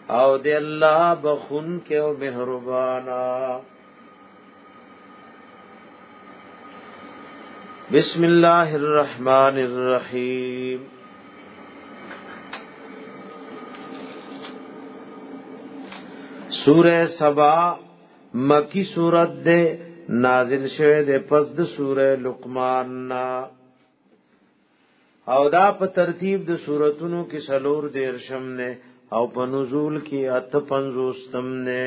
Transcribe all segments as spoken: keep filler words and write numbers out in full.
او دی الله بخون کې او مهربانا. بسم الله الرحمن الرحیم. سورہ سبا مکی سورت دے نازل شوه دے پس د سورہ لقمان نا، او دا په ترتیب د سوراتونو کې سلور دیرشم نے او په نزول کې ات پنځوستم نے.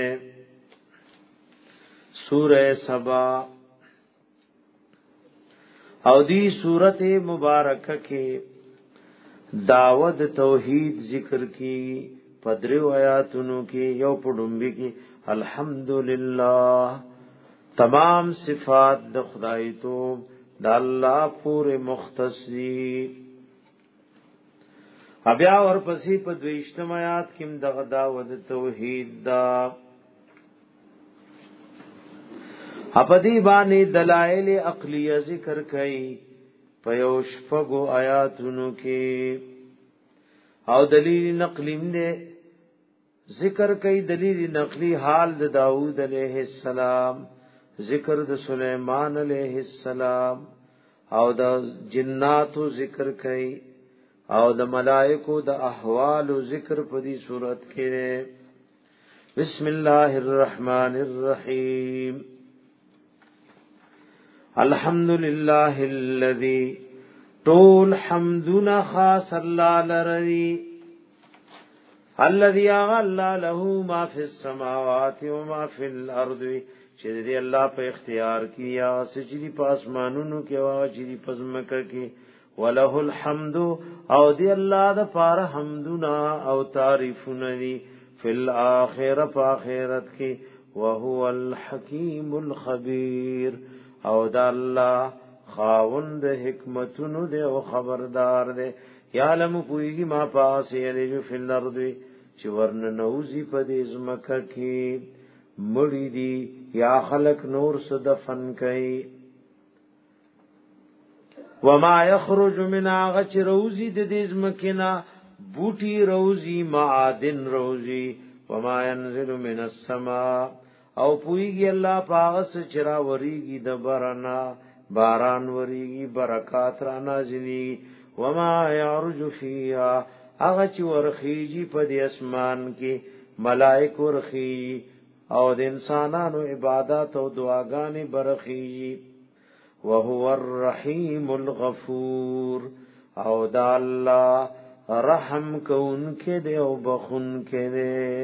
سورہ سبا او دی سورت مبارکہ کې دعوت توحید ذکر کی پدریو آیاتونو کې یو پډومبي کې الحمدللہ تمام صفات د خدای تو د الله پورې مختص دي. بیا ورپسې په دویشتم آیات کې دغه دعوت توحید دا اپدی باندې دلائل عقلیه ذکر کړي په یو شپږو آیاتونو کې، او دلیل نقلی نه ذکر کئی دلیل نقلی حال د داؤد علیہ السلام، ذکر د سلیمان علیہ السلام، او د جناتو ذکر کئی، او د ملائکو د احوال ذکر پدی صورت کې. بسم اللہ الرحمن الرحیم. الحمدللہ الذی طول حمدنا خاص اللہ لرری، الذي اغلى له ما في السماوات وما في الارض، چې دې الله په اختیار کې یا سجدي په اسمانونو کې او چې په زمکه کې، وله الحمد او دې الله د پاره حمدنا او تعریفونه دي فی الاخره په آخرت کې، وهو الحکیم الخبیر او دا الله خاوند حکمتونو دې او خبردار دې. یعلم پویږي ما پاسه یلجو فی الارض چې ورن نوزی په دې زمکه کې مړی دی یا خلق نور صدفن کوي. وما یخرج من غچ روزی د دې زمکه نا بوټي روزی معادن روزی. وما ينزل من السماء او پویږي الله پاغس چرا وریږي د برنا باران وریږي برکات را نازلی. وما يعرج فيها اغه چې ورخیږي په دې اسمان کې ملائک ورخي او د انسانانو عبادت او دعاګانې برخي. وهو الرحیم الغفور او دا الله رحم کون کې دی او بخون کې دی.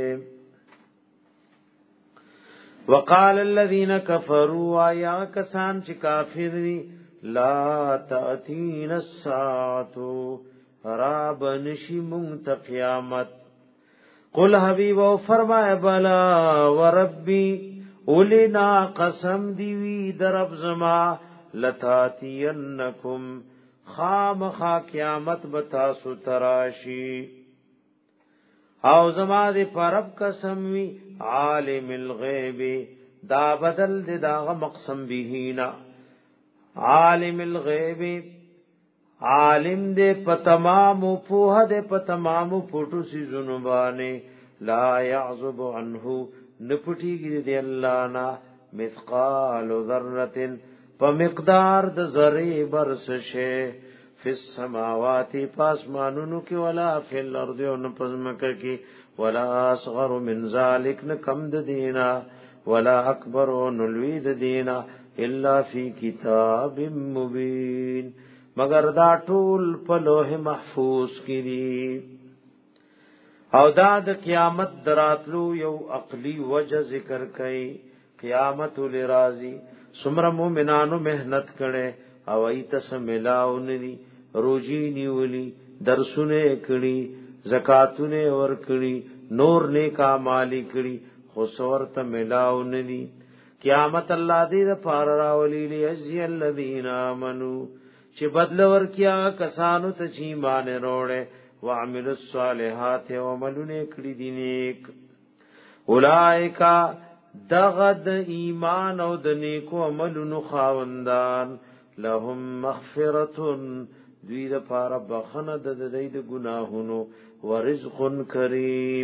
وقال الذين كفروا يا کسان چې کافر دي لا تأتین الساعتو راب نشی منت قیامت. قل حبیب و فرمائے بلا وربی اولنا قسم دیوی درب زما لتاتینکم خام خا قیامت بتاسو تراشی. او زما دی پرب قسم وی عالم الغیب دا بدل دی داغ مقسم بیهینا. عالم الغیب عالم دے پتمام پوہ دے پتمام پوٹو سی زنبانے. لا یعزب عنہ نپٹی گی دے اللہ نا مثقال ذرتن پمقدار د ذری برس شے فی السماوات پاسمانونو کی ولا فی الارض ونپزمک کی ولا اصغر من ذالک نکم د دینا ولا اکبر ونلوید دینا الا فی کتاب مبین مگر دا ټول په لوح محفوظ کې دي. او دا د قیامت دراتلو یو عقلی وجه ذکر کړي. قیامت لرازی سمر مومنانو محنت کړي او ایت سملاو ندي روزي نیولي درسونه کړي زکاتونه ور کړي نور نیک اعمال کړي خو څورته ملاو ندي. قیامت الله دې پار راولي ليجزي الذين امنوا چې بدل ورکیا کسانو ته چې ایمان وروړي وعمل الصالحات وعملونه کړی دي نیک. اولائک دغد ایمان او د نیکو عملونو خاوندان لهم مغفرة دوی د پاره بخنه د دې د ګناهونو ورزق کریم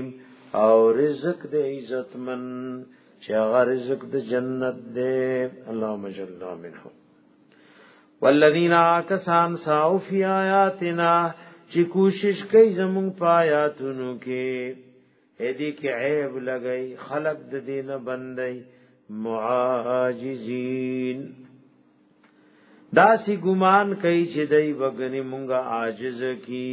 او رزق دې عزتمن چې هغه رزق د جنت دې. اللهم اجعلنا منهم. والذین آکسان سعوا فی آیاتنا چې کوشش کوي زمون پایاتونو کې هدي کې عیب لګئی خلق د دینه بندي معاجزین داسی ګمان کوي چې دای وګنی مونږه عاجز کی.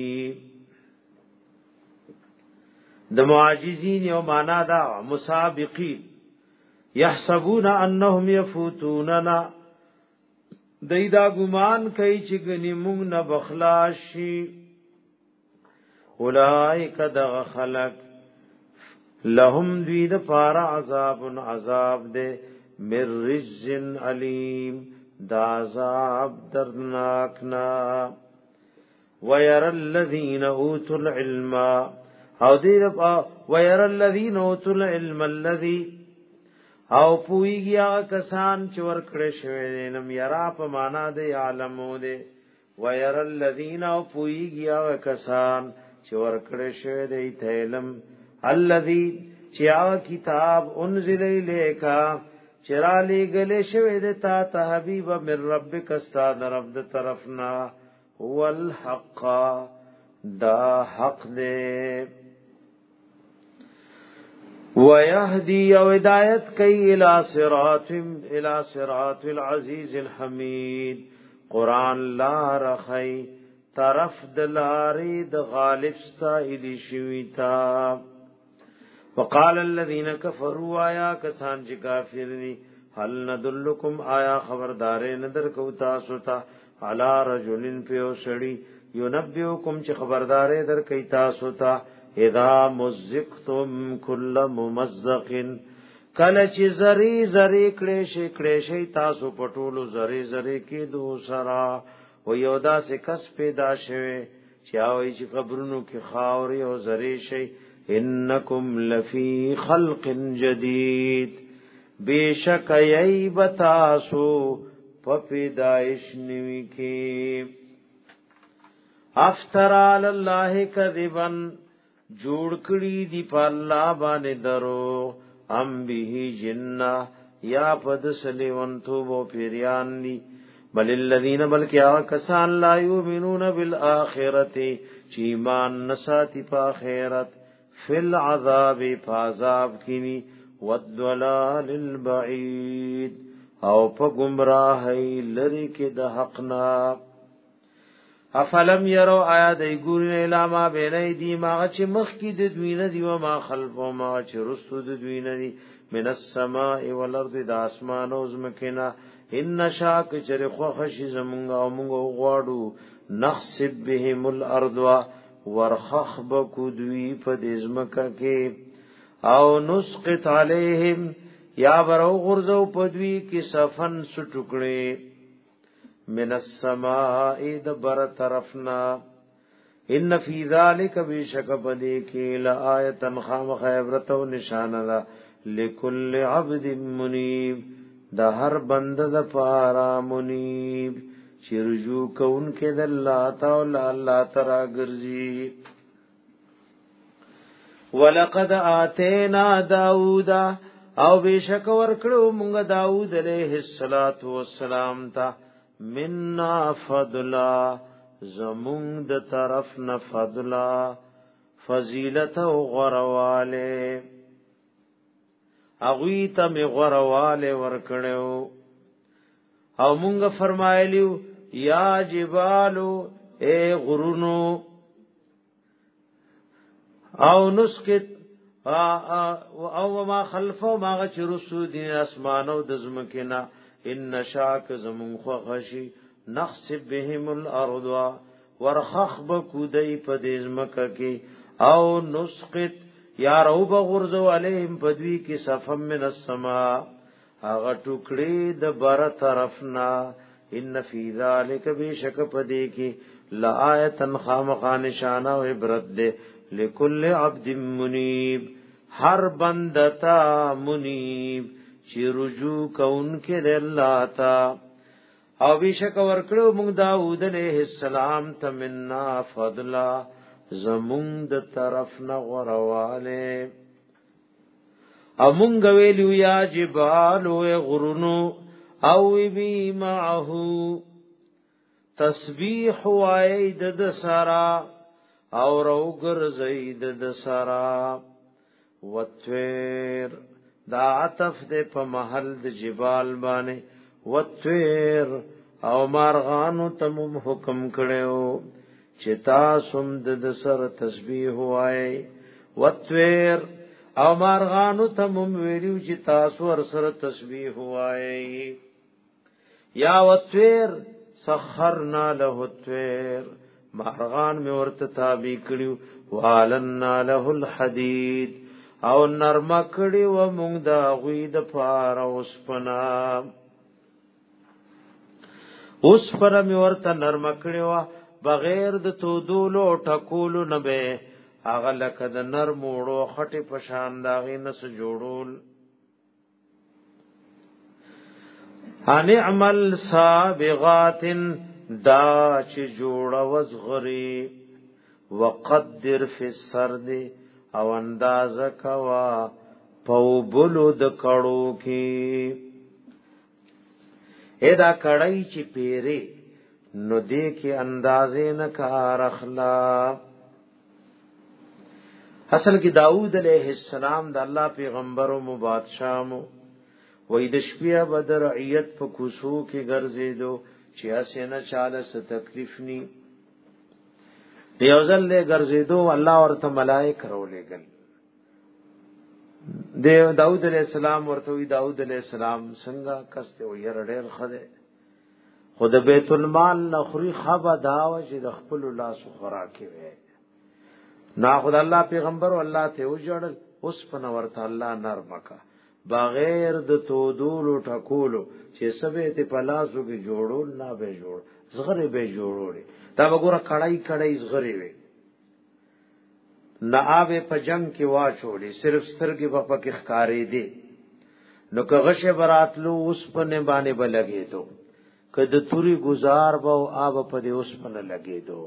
د معاجزین یو معنا دا مسابقین یحسبون انهم يفوتوننا دای دا ګمان کوي چې ګنی مونږ نه بخلاص شي. اولائک دغ خلق لهم دوی د پارا عذاب عذاب دے من رجز علیم دا عذاب دردناکنا. ویر الذین اوتوا العلم او دې ویر الذین اوتوا العلم الذی او پویږي هغه کسان چې ورکړې شوی نم یرا په معنا د عالمو دې. ویر الذین او پویږي هغه کسان چې ورکړې شوی دی علم الذي چیا کتاب انزل الیکا چرا لګلې شوی د تا ته حبیب من ربک استاد رب د طرفنا هو الحق دا حق دې. ويهدي او هدایت کوي الى صراط الى صراط العزیز الحمید قران لا رخی طرف دلاری د غالب ستا الی شویتا. وقال الذين كفروا آیا کسان چې کافر دي هل ندلکم آیا خبردارې ندر کو تاسو ته علی رجلن پیو سړی ينبئکم چې خبردارې در کوي تاسو ته اذا مزقتم كل ممزق کله چې زری زری کړي شي کړي شي تاسو پټولو زری زری کې دو سرا و یودا سے کس پیدا شوه چې اوی چې قبرونو کې خاوري او زری شي. انکم لفی خلق جدید بیشک ای بتاسو پپیدائش نوی کی. افترا اللہ کذبن جوڑ کړي دی په الله باندې درو ام به جنہ یا پد سلیونتو بو پیریان دی. بل الذین بلکہ کسان لا یؤمنون بالآخرۃ چی ایمان نساتی په آخرت فی العذاب فعذاب کینی والضلال البعید او په گمراهی لری کې د حقنا. افلم یرو آیا دای ګورین الاما بینای دی ما چې مخ کې د دوینه دی و ما خلفو ما چې رسو د دوینه دی من السماء والارض د اسمان او زمکنا. ان شاک چر خو خشی زمونږ او مونږ غواړو نخسب بهم الارض ورخخ بکو دوی په دزمکه کې او نسقط علیهم یا برو غرزو په دوی کې صفن سټکړي من السماء دبر طرفنا. ان فی ذلک بشک بدی کې لآیه خام خیبرت او نشانه لا لکل عبد منیب دا هر بنده د پارا منیب چې رجوع کون کې د الله تعالی الله تعالی ګرځي. ولقد آتینا داوود او بشک ورکړو مونږ داوود علیہ الصلات والسلام ته منا فضلا زمون د طرف نه فضلا فضیلت او غرواله اغوی ته می غرواله ورکړو او مونږ فرمایلیو یا جبالو اے غرونو او نسکت او ما خلفو ما غچ رسو دین اسمانو د زمکنا. ان شاک زمون خو خشی نخسب بهم الارض ورخخ بکودی په دې زمکه کې او نسقط یا رو بغرزو علیهم پدوی کې صفم من السما هغه ټوکړي د بر طرفنا. ان فی ذلک بشک پدې کې لآیتن خامخا نشانه او عبرت ده لکل عبد منیب ہر بندتا منیب چی رجوع کون کے دے اللہ تا. او بیشک ورکڑو مونگ داود علیہ السلام تمنا فضلا زمونگ دا طرف نغروالے. امونګ ویلو یا جبال و غرونو او بی معه تسبیح واید د سرا او رو ګرځید د سرا وتویر دا عطف دې په محل د جبال باندې وتویر او مارغانو تم حکم کړو چې تاسو د سر تسبیح وای وتویر او مارغانو تم ویلو چې تاسو ور سره تسبیح وای یا وتویر سخرنا له التویر مارغان می ورته تابع کړو والنا له الحديد او نرم کړي و مونږ دا غوی د پار اوس پنا اوس پر می ورته نرم کړي و بغیر د تودولو ټکولو نه به هغه لکه د نرم وړو خټي پشان داغې نس جوړول ان عمل سابغات دا چې جوړه وزغري وقدر فی السرد او اندازه کوا پو بلو د کړو کې ادا کړای چې پیری نو دې کې اندازې نه کار اخلا اصل کې داوود علیہ السلام د الله پیغمبر او بادشاہ مو وې د شپیا بدر عیت په کوسو کې ګرځېدو چې اسنه چاله ست تکلیف ني دیوزل له ګرځېدو الله ورته ملائک راولېګل دیو داوود علیہ السلام ورته وی داوود علیہ السلام څنګه کسته وي رډېر خده خود بیت المال نخري خبا داو چې د خپل لاس خوراکي وي نا خد الله پیغمبر او الله ته وجړل اوس په ورته الله نرمکا بغیر د تودولو ټکولو چې سبه ته پلاسو کې جوړول نه به جوړ زغره به جوړول دا وګوره کړای کړای زغره وي نه اوه په جنگ کې واچولې صرف سترګې په پکې ښکارې دي نو کغه براتلو اوس په نه باندې بلګې دو کده توري گزار به آب په دې اوس په نه لګې دو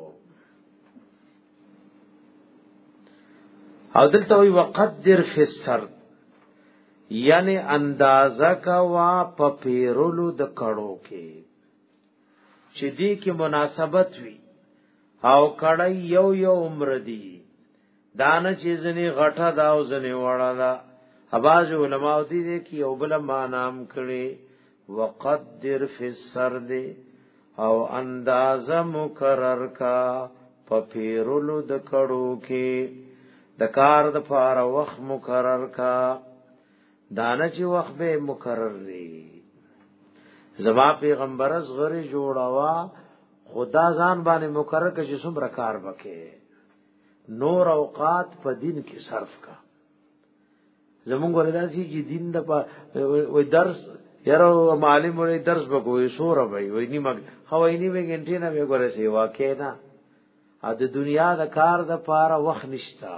او دلته وی وقدر فی السر یعنی اندازه کا وا په پیرولو د کړو کې چې دې کې مناسبت وي او کړه یو یو عمر دی دانه چې ځنی غټه دا او ځنی وړه دا اباظ علماء دې کې یو بل ما نام کړي وقدر فی السرد او اندازه مقرر کا په پیرولو د کړو کې د کار د فار وخت مقرر کا دانه چې وخت به مقرر دی زما پیغمبر از غری جوړاوا خدا ځان باندې مقرر کړي چې څومره کار وکړي نور اوقات په دین کې صرف کا زمونږ ورداسي چې دین د و درس یاره معلم ورې درس وکوي سوره وي وي نیمه خو نیمه غنټه نه وګورې سی واکې نه ا د دنیا د کار د پاره وخت نشتا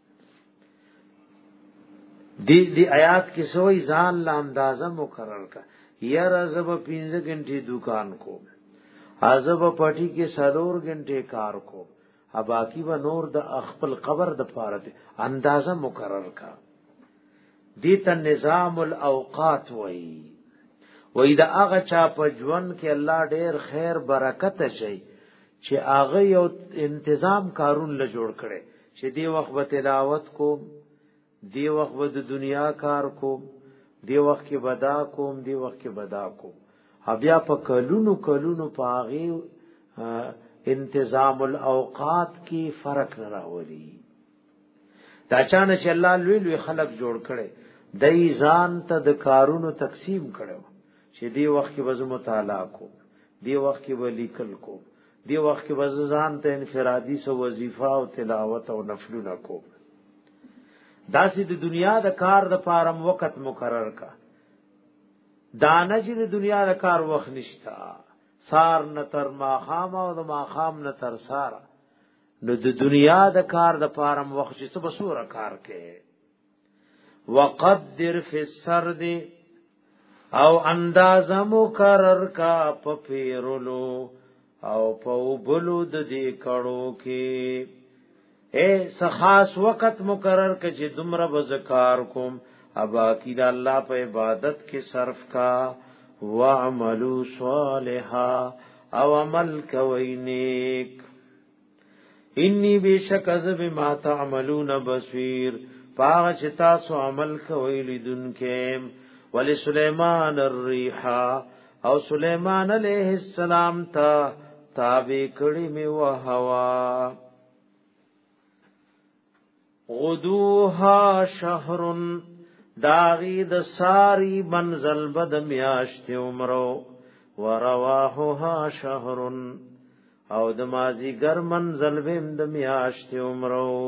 دی دی آیات کې سوې ځان لا اندازه مقرر کا یاره زب پنځه غنټه دکان کو ازب پټي کې سلور غنټه کار کو ا باقی و نور د خپل قبر د پاره اندازه مقرر کا دیتا نظام الاوقات وای وای دا هغه چا په ژوند کې الله ډېر خیر برکت شي چې هغه یو انتظام کارون له جوړ کړي چې دی وخت به تلاوت کو دی وخت به د دنیا کار کو دی وخت کې بدا کوم دی وخت کې بدا کوم بیا په کلونو کلونو پاغي انتظام الاوقات کی فرق نه راولي دا چانه چې الله لوی لوی خلق جوړ کړي دای ځان ته د کارونو تقسیم کړو چې دی وخت کې وز مطالعه کو دی وخت کې ولیکل کو دی وخت کې وز ځان ته انفرادي سو وظیفه او تلاوت او نفلونه کو داسې د دنیا د کار د پارم وخت مقرر کا دانه چې د دنیا د کار وخت نشتا سار نه تر ما خام او د ما خام نه تر سار نو د دنیا د کار د پارم وخت چې څه بسوره کار کې وقدر فی السرد او اندازه مقرر کا په پیرولو او په بلو د دې کړو کې اے سخاص وخت مقرر ک چې دومره بزکار کوم ابا کی دا اللہ پہ عبادت کے صرف کا وعملوا صالحا او عمل کوي نیک انی بیشک از بما تعملون بصیر پاغ چتا سو عمل کوي لدن کیم ولی سلیمان الریحا او سلیمان علیہ السلام تا تابع کړي می وهوا غدوها شهر داغی د ساری منزل بد میاشت عمرو ورواحها شهر او د مازی گر منزل بهم د میاشت عمرو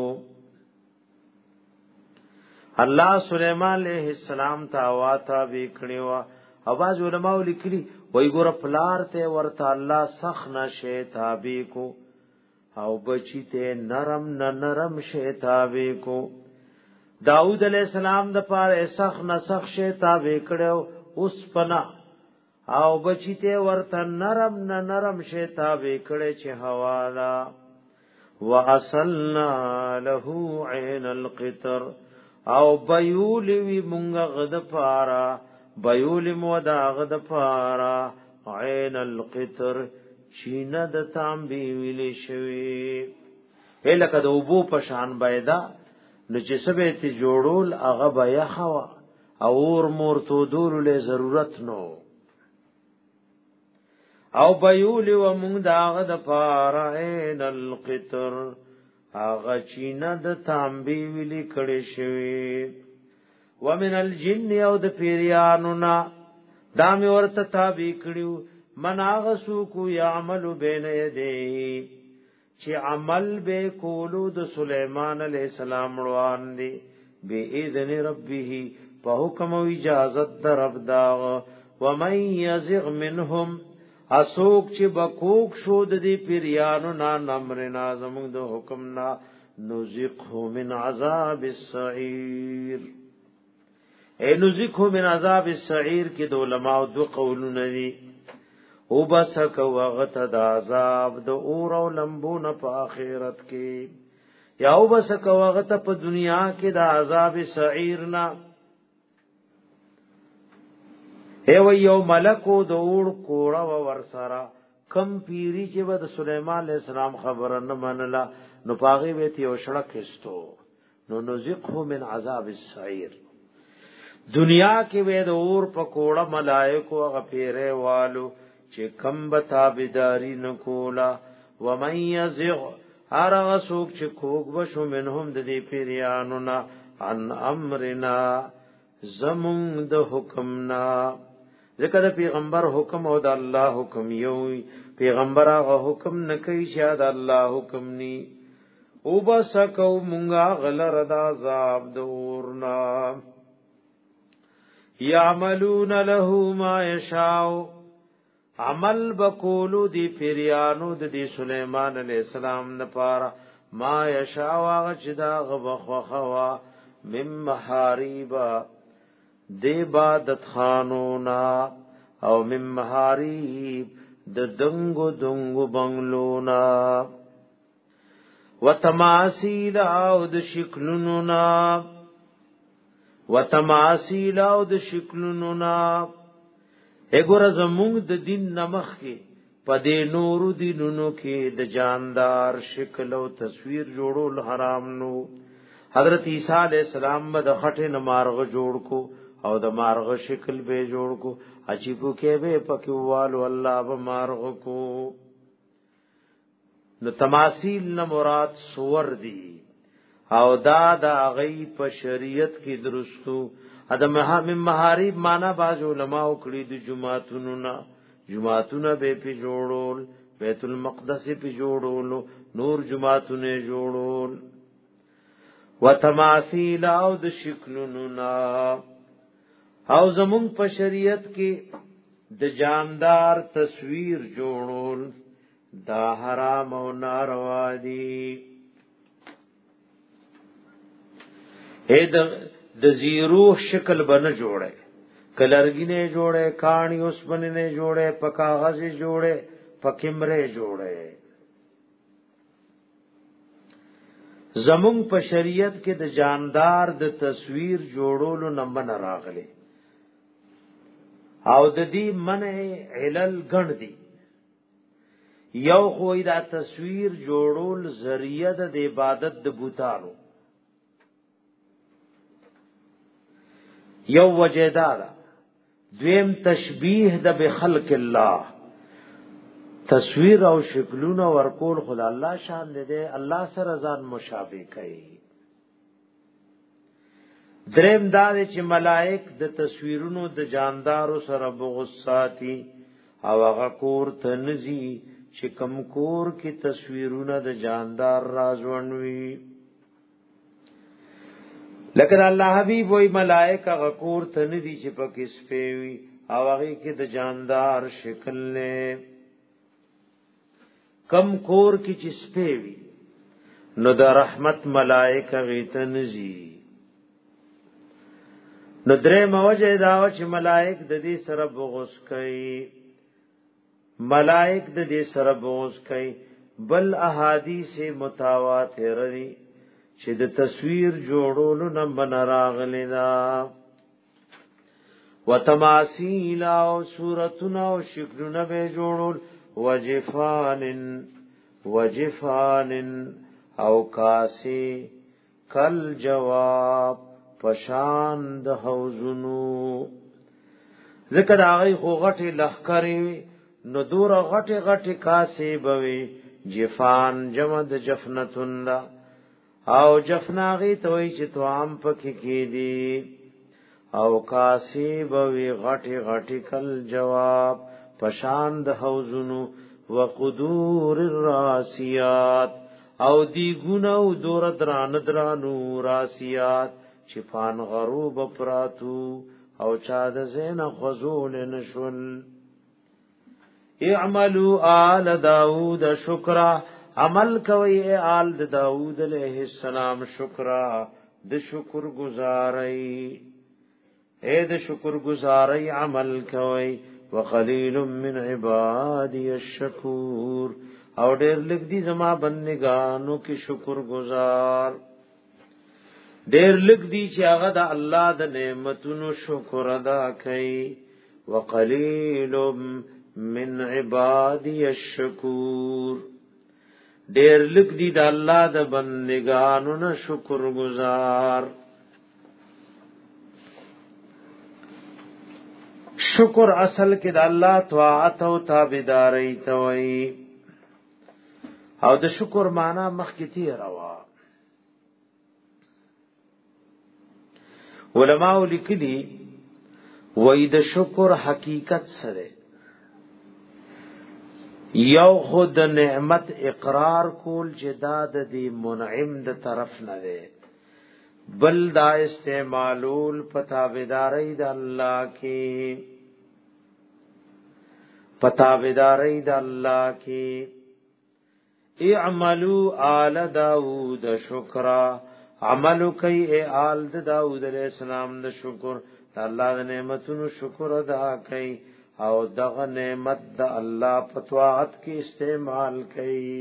الله سلیمان علیہ السلام تا واتا وکړیوا اواز علماء لیکلی وای ګور پلار ته ورته الله سخنا شی تابع کو او بچی ته نرم نه نرم شی تابع کو داؤد علیہ السلام د پاره سخ نسخ شی تابع کړو اوس پنا او بچی ته ورته نرم نه نرم شی تابع کړي چې حوالا واصلنا له عین القطر او بیول وی مونږ غد پارا بیول مو دا غد پارا عین القطر چینه د تانبی ویلی شوی الکه د وبو پشان بيدا نو چې سبه ته جوړول هغه بیا خوا اور مور تو دور له ضرورت نو او بیول و مونږ داغه د پارین القطر هغه چینه د تانبی ویلی کړي شوی ومن الجن او د پیریانو نا دامه ورته تابع کړیو من هغه سو کو یعمل بین یدی چې عمل به کولو د سليمان علیہ السلام روان دي به اذن ربه په حکم او اجازه در رب دا و من یزغ منهم اسوک چې بکوک شو د دې پیریانو نا نمر نازم د حکم نا نزقه من عذاب السعیر اے نزقه من عذاب السعیر کې د علماء دو قولونه دي او بسک وغت د عذاب د اور او لمبون په آخرت کې یا او بسک وغت په دنیا کې د عذاب سعیر نا اے و یو ملکو د اور کوړه و ورسرا کم پیری چې د سليمان علیہ السلام خبره نه منله نو پاغي وته یو شړه کېستو نو نزقه من عذاب السعیر دنیا کې وې د اور په کوړه ملائکه غفیره والو چې کم بتا بيداری نکولا و من یزغ ارغ سوک چې کوګ وشو منهم د دې پیریانو نا ان امرنا زمون د حکمنا ځکه د پیغمبر حکم او د الله حکم یو پیغمبر هغه حکم نه کوي چې د الله حکم ني او بس کو مونږه غلر د عذاب دورنا یعملون له ما یشاء عمل بکولو دی پیریانو د دی سلیمان علیہ السلام نپارا ما یشاء واغ چدا غبخوا مم محاریبا دی عبادت خانونا او مم محاریب د دنگو دنگو بنگلونا و تماثیل او د شکلونونا و تماثیل او د شکلونونا اګور زمونږ د دین نمخ کې پدې نورو دینونو کې د جاندار شکل او تصویر جوړول حرام نو حضرت عیسی علیہ السلام به د خټه نمارغ جوړ کو او د مارغ شکل به جوړ کو عجیبو کې به پکوال الله به مارغ کو نو تماثیل نه مراد صور دي او دا د غي په شریعت کې درستو ادم من محاریب معنا باز علماء کړي د جمعهتونو نا جمعهتونه به په جوړول بیت المقدس په جوړول نور جمعهتونه جوړول وتماثيل او د شکلونو نا او زمون په شریعت کې د جاندار تصویر جوړول دا حرام او ناروا دي اې د د زیروح شکل بن جوړه کلرګی نه جوړه کانی اوس بن نه جوړه په کاغذ جوړه په کمره جوړه زمون په شریعت کې د جاندار د تصویر جوړولو نمبر راغلي او د دې منع علل ګڼ دي. یو خو دا تصویر جوړول ذریعہ د عبادت د بوتانو، یو وجدارا دویم تشبیه د بخلق الله، تصویر او شکلونه ورکول خدای الله شان دې الله سره ځان مشابه کوي. دریم دا چې ملائک د تصویرونو د جاندارو سره بغصاتی او هغه کور تنزی چې کم کور کې تصویرونه د جاندار رازونوي. لکه الله حبیب وای ملائک هغه کور تندي چې پکې سپېوي او هغه کې د جاندار شکل نه کم کور کې چې سپېوي نو د رحمت ملائک غیته نزي. نو درې موجه دا چې ملائک د دې سره بغوس کوي، ملائک د دې سره بغوس کوي. بل احادیث متواتر دي چې د تصویر جوړولو نه بنراغلی دا وتماثیل او صورتونه او شکلونه به جوړول وجفان وجفان او کاسی کل جواب پشان د حوزنو. ذکر هغه خو غټي لخرې نو دور غټي غټي کاسی بوي. جفان جمع د جفنتون دا او جفناغي توي چې توام پکې کېدی او کاسی بوي غټي غټي کل جواب پشان د حوزنو وقدور الراسيات او دی ګونو دور دران درانو راسيات چې فان غروب پراتو او چا د زین خذول نشول. اعملوا آل داود شکرا عمل کوي آل د داود علیہ السلام شکرا د شکر گزاري اے د شکر گزاري عمل کوي. وقلیل من عبادی الشکور او ډېر لږ دي زما بندگانو کې شکر گزار. ډېر لږ دي چې هغه د الله د نعمتونو شکر ادا کوي. وقلیل من عبادی الشکور ډېر لږ دي د الله د بندگانو نه شکر گزار. شکر اصل کې د الله طاعت او تابعداري ته وایي او د شکر معنا مخکې تیر روا. علماء لیکلي وایي د شکر حقیقت سره یو خود نعمت اقرار کول جداد دی منعم د طرف نه دی، بل دا استعمالول پتاویداری د الله کی پتاویداری د الله کی. اعملوا آل داود شکرا عملو کئی اے آل د داود علیہ السلام د شکر د الله د نعمتونو شکر ادا کئی او دغه نعمت د الله پتواعت کی استعمال کئی.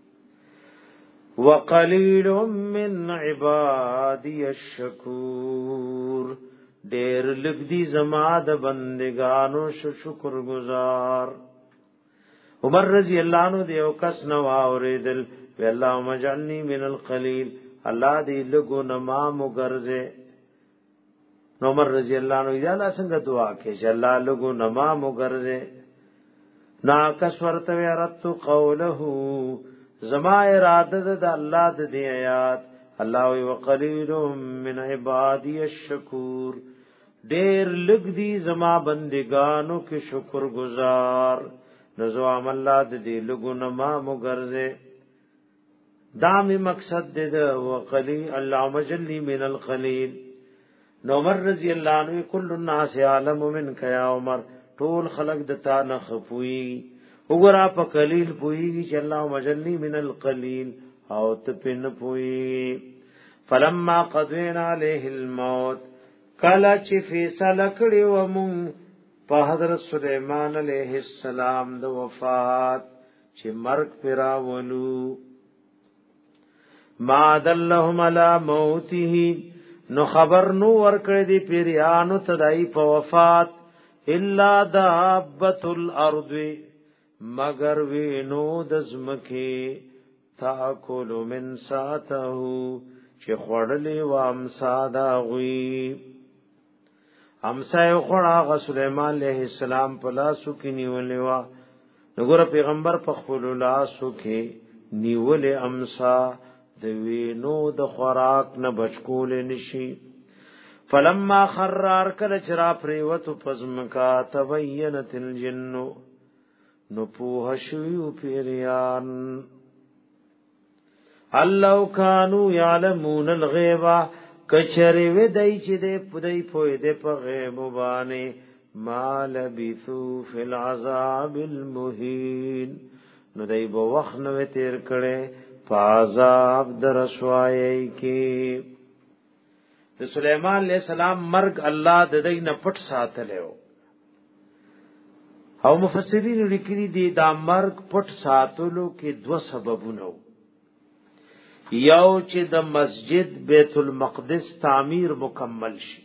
وقلیل من عبادی الشکور ډیر لږ دي زما د بندگانو شکر گزار. عمر رضی اللہ عنہ دیو کس نو اوریدل وی اللهم اجعلنی من القلیل الله دې لګو نما مغرزه. نو عمر رضی اللہ عنہ یا الله څنګه دعا کوي چې الله لګو نما مغرزه. نا کس ورته رت قوله زما اراده د الله د دی آیات الله وی وقلیل من عبادی الشکور ډیر لګ دی زما بندگانو کې شکر گزار. نزو عمل الله د دې لګو نما مغرزه. دامي مقصد دې وقلی الله مجلی من القلیل. نو عمر رضی اللہ عنہ کل الناس عالم منک یا عمر ټول خلق د تا نه خفوی وګرا په قلیل پویږي چې الله مجلی من القلیل او ته پن پوی. فلما قضینا علیه الموت کلا چې فیصله کړی و مون په حضرت سلیمان علیہ السلام د وفات چې مرګ پیراولو ما دلهم علی موته نو خبر نو ورکړی دی پیریانو تدای په وفات الا دابت الارض مگر وینو دزمکی تاکل من ساته چې خړلې و امسا دا غوی امسا یو خړا غ سليمان عليه السلام په لاسو کې نیولې و وګوره پیغمبر په خپل لاسو کې نیولې امسا د وینو د خوراک نه بچکول نشي فلما خرار کله چرا پریوت پزمکا تبینت الجن نو پوه شو پیریان الله کانوا یعلمون الغیب کچری و دای چې دې پدای پوی دې په غیب باندې ما لبثو فی العذاب المهین نو دای په وخت نو تیر کړي عذاب در رسوایی کی د سليمان علیہ السلام مرگ الله د دې نه پټ ساتلو او مفسرین لیکلي دي دا مرگ پټ ساتلو کې دو سببونه یو چې د مسجد بیت المقدس تعمیر مکمل شي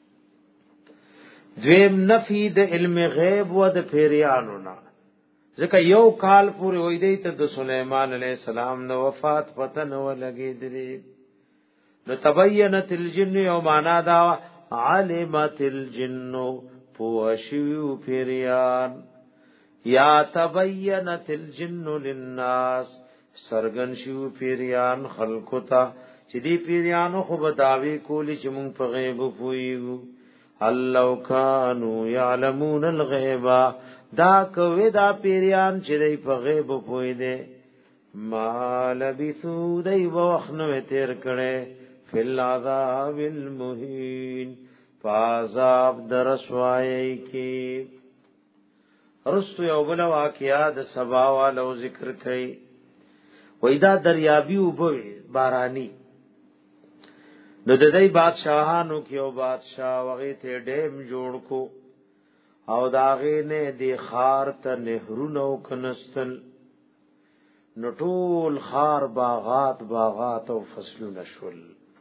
دویم نفی د علم غیب و د پیریانو نه ځکه یو کال پورې وې دی ته د سليمان عليه السلام نو وفات پته نو لګې دي نو تبینت الجن یو معنا دا علمت الجن پوشیو پیریان یا تبینت الجن للناس سرغن شیو پیریان خلقو تا چې دی پیریانو خو بداوی کولی چې مونږ په غیب پویو الله کانوا یعلمون الغیب دا کوي دا پیریان چې دی په غیب پوی دی ما لبثو دی وخنو تیر کړي فل عذاب المهین فعذاب درسوای کی رستو یو بل واقعیا د سبا والو ذکر کړي وېدا دریابي وبوي بارانی نو د دې بادشاہانو کې او بادشاہ وغه ته ډېم جوړ کو او داغه نه دی خار ته نهرونو کنستل نټول خار باغات باغات او فصلونه شول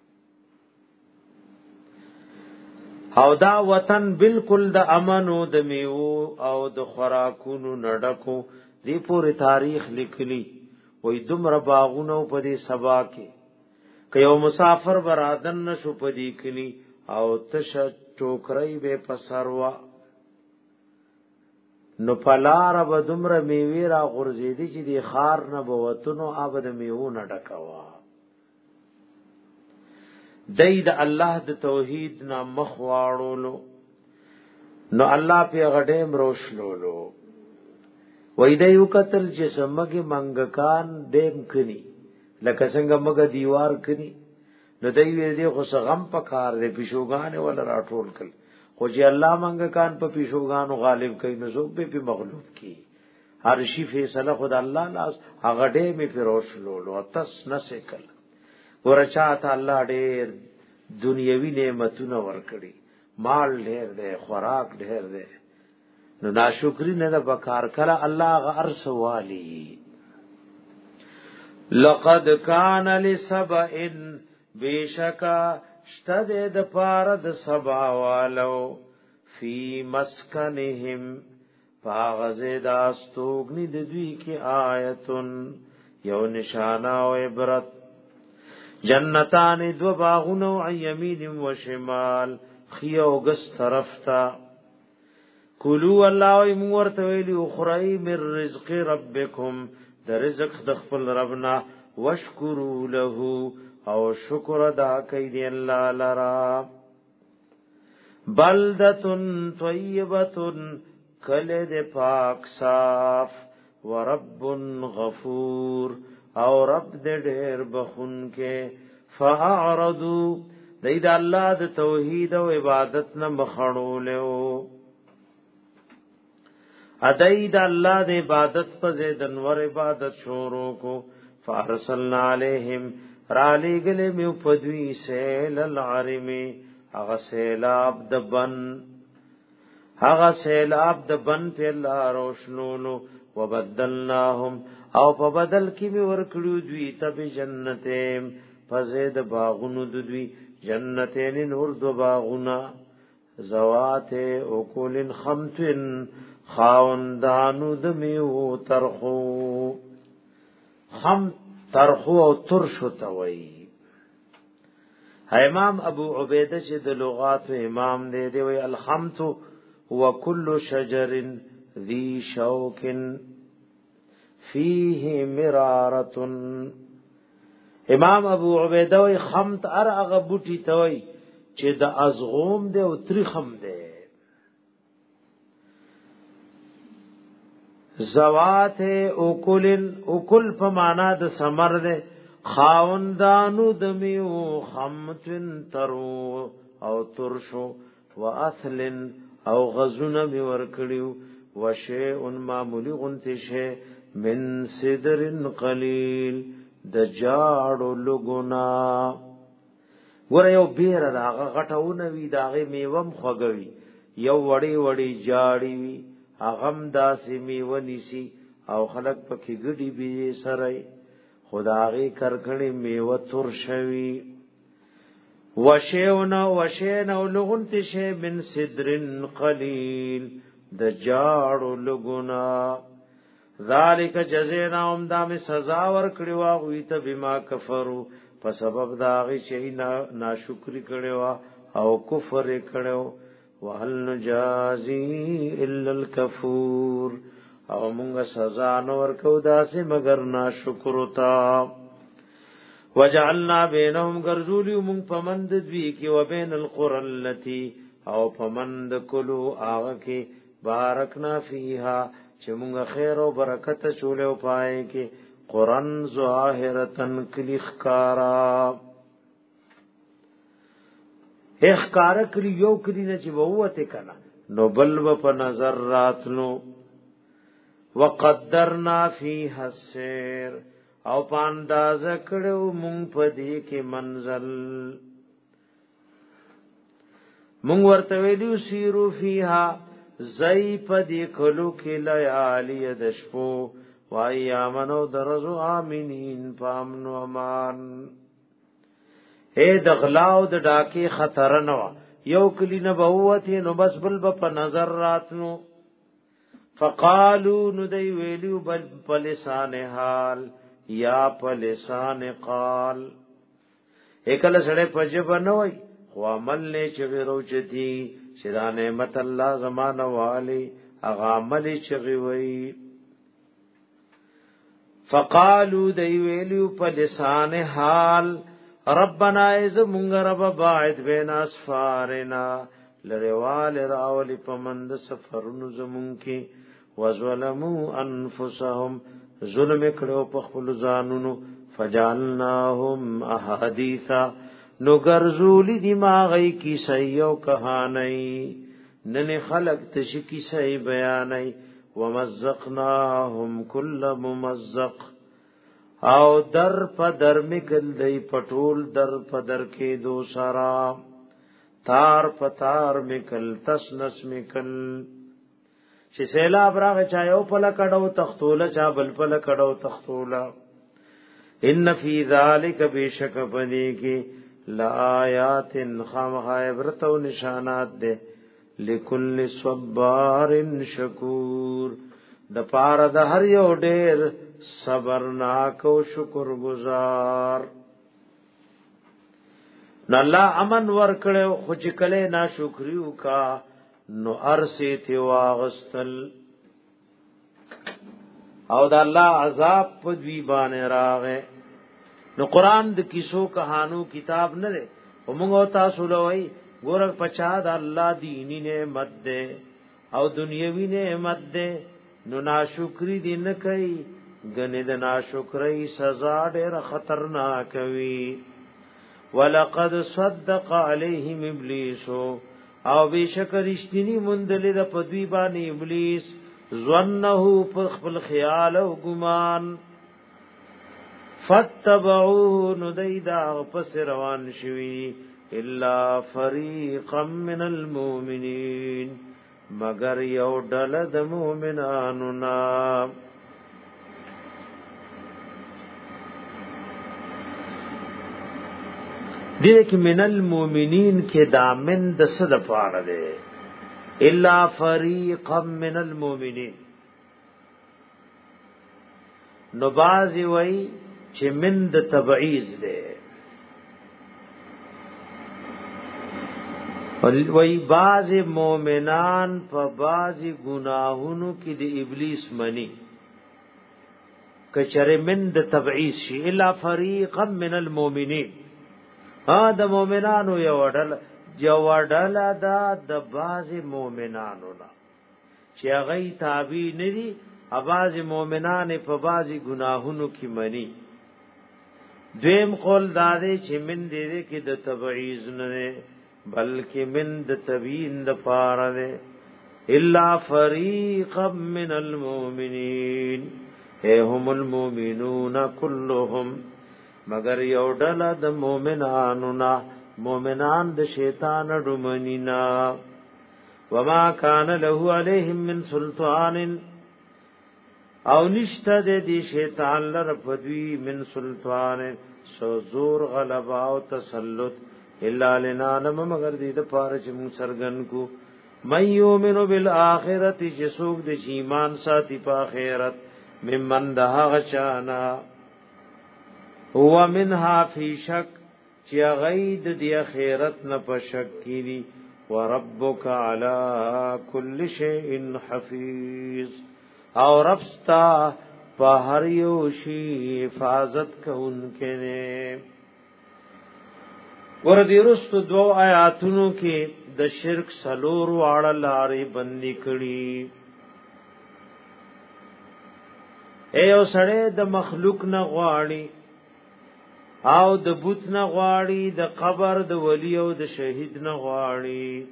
او دا وطن بالکل د امنو د میو او د خوراکونو نډکو دی پوری تاریخ لیکلی وې دومره باغونو په دې سبا کې که یو مسافر برادن نشو پدی کلی او تش ټوکرای به پسروا نو پلار به دومره میوه را غرزیدي چې دی خار نه بوتنو آبد میوه نه ډکوا دای د الله د توحید نه مخ واړولو نو الله په غډېم روشلولو وای د یو قتل چې سمګي منګکان دیم کړي لکه څنګه مګه دیوار کړي نو دوی دې خو غم پکار دې پښوګان ولا راټول کړ خو چې الله منګکان په پښوګانو غالب کوي نو زوب به په مغلوب کی هر شي فیصله خد الله لاس هغه دې می فروشلو تس نسکل ورچاته الله ډېر دنیوي نعمتونه ورکړي مال ډېر دې خوراک ډېر دې نو ناشکری نه د بکار کړه الله غ ارس والی لقد کان لسبا بیشکا شتد د پار د سبا والو فی مسکنهم فاغزه داستوګنی د دوی کی آیتن یو نشانه او عبرت جنتان دو باغونو یمین و شمال خیو گس طرفتا کلو الله امورته ویلی اخری من رزق ربکم د رزق د خپل ربنا وشکرو له او شکر ادا کوي دی الله لرا بلدتن طیبتن کله د پاک صاف ورب غفور او رب د ډېر بخون کې فاعرضوا د الله د توحید او عبادت نه مخړولیو ادای د الله د عبادت په زید انور عبادت شروع کو فارسلنا علیہم را لګلې میو پدوی سیل العرم هغه سیلاب د بن هغه سیلاب د بن په الله روشنولو وبدلناهم او په بدل کې می ورکړو دوی ته به جنته فزید باغونو دوی جنتین نور دو باغونا زوات او کولن خمتن خاوندانو دمیو ترخو خم ترخو او ترشو توي امام ابو عبیده چې د لغات امام دی دی وی الخمت هو كل شجر ذي شوك فيه مراره امام ابو عبیده وی خمت ارغه بوټی توي چې د ازغوم دی او تریخم دی زوات اوکلن اوکل په معنا د سمر ده خاوندانو دمیو خمتن ترو او ترشو واثلن او غزن می ورکړیو وشیء معمولی غنتشه من صدر قلیل د جاړو لګونا ور یو بیر راغه غټونه وی داغه میوم خوګوي یو وړي وړي جاړي وی اغم داسې میونی سي او خلق پکې ګډي بي سره خدای کرکړې میوه تور شوی وشیونه وشینه لغنت شی من صدرن قلیل د جاړو لګونا ذالک جزیناهم دامه سزا ور کړی واغوی ته بما کفرو په سبب داغي شي ناشکری کړو او کفر کړو وهل نجازي الا الكفور او موږ سزا نور کو داسې مگر ناشکر تا وجعلنا بينهم غرزولي موږ پمند دوی کې وبين القرى التي او پمند کلو هغه کې بارکنا فيها چې موږ خیر او برکت شولې او پای کې قران ظاهرتن کلیخ کارا اخکار کلی یو کلی نه چې ووته کنا نو بل په نظر راتلو وقدرنا فيها السير او پانداز کړو مونږ په دې کې منزل مونږ ورته ویلو سیرو فيها زئی په دې کلو کې لیالی د شپو وایامنو درزو امنین پامنو امان اے دغلاو د ډاکي خطر نه یو کلی نه بوته نو بس بل په نظر راتنو فقالو نو دی ویلو بل په لسان حال یا په لسان قال اکل سره پجب نه وای خو عمل نه چې روچتی چې دا نعمت الله زمانه والی اغه عمل چې وی فقالو دی ویلو په لسان حال ربنا از مونږ رب باعد بین اسفارنا لریوال راول پمند سفرونو زمون کې وظلموا انفسهم ظلم کړو په خپل ځانونو فجعلناهم احاديثا نو ګرځولي دماغي کی سيو کہانی نن خلق تش کی سي بیانای ومزقناهم كل ممزق او در په در مکل دی پټول در په در کې دو سارا تار پتار مکل تس نس مکل چې سیلاب راغ چا یو په لکړو تختوله چا بل په لکړو تختوله ان فی ذلک بیشک بنی کې لآیات خامخ عبرت او نشانات ده لکل صبار شکور د پاره د هر یو ډیر صبرناک او شکر گزار نو الله امن ور کړو خو چې کله ناشکریو کا نو ارسی تی واغستل او د الله عذاب په دوی باندې راغې نو قران د کیسو کہانو کتاب نه ده او موږ تاسو لوي ګور پچا د الله دینی نعمت ده او دنیوي نعمت ده نو ناشکری دی نه کوي غنه د ناشکری سزا ډېر خطرناک وي ولقد صدق عليهم ابلیس او بشکر اشتنی مندل د پدوی باندې ابلیس ظنه پر خپل خیال او ګمان فتبعوه ندیدا پس روان شوی الا فریقا من المؤمنین مگر یو ډله د مؤمنانو نا دې کې من المؤمنین کې دامن د صد پاره ده الا فریقا من المؤمنین. نو بازی وی چې من د تبعیض ده وی باز مومنان په بازی گناہونو کې د ابلیس منی کچره من د تبعیض شي الا فریقا من المؤمنین. ها د مومنانو یو ډل یو ډل دا د باز مومنانو لا چې هغه تابع ندي اباز مومنان په بازي گناهونو کې منی. دویم قول داده چې من دې کې د تبعیض نه بلکې من د تبیین د پاره ده الا فریقا من المؤمنین هم المؤمنون كلهم مگر یو ډله د مؤمنانو نه مؤمنان د شیطان ډمنینا. وما كان له عليهم من سلطان او نشته د دې شیطان لره پدوی من سلطان سو زور غلبا او تسلط الا لنعلم مگر دې د پاره چې مون سرګن کو مَن یؤمن بالآخرة چې څوک د ایمان ساتي په آخرت ممن ده غچانا هو منها فی شک چې غید د آخرت نه په شک کیږي وربک علی کل شیء حفیظ او ربستا په هر یو شی حفاظت کوونکې نه. ورته رسو دو آیاتونو کې د شرک سلور واړه لارې بندي کړي. ایو سړی د مخلوق نه غواړي او د بوت نه غواړي د قبر د ولی او د شهید نه غواړي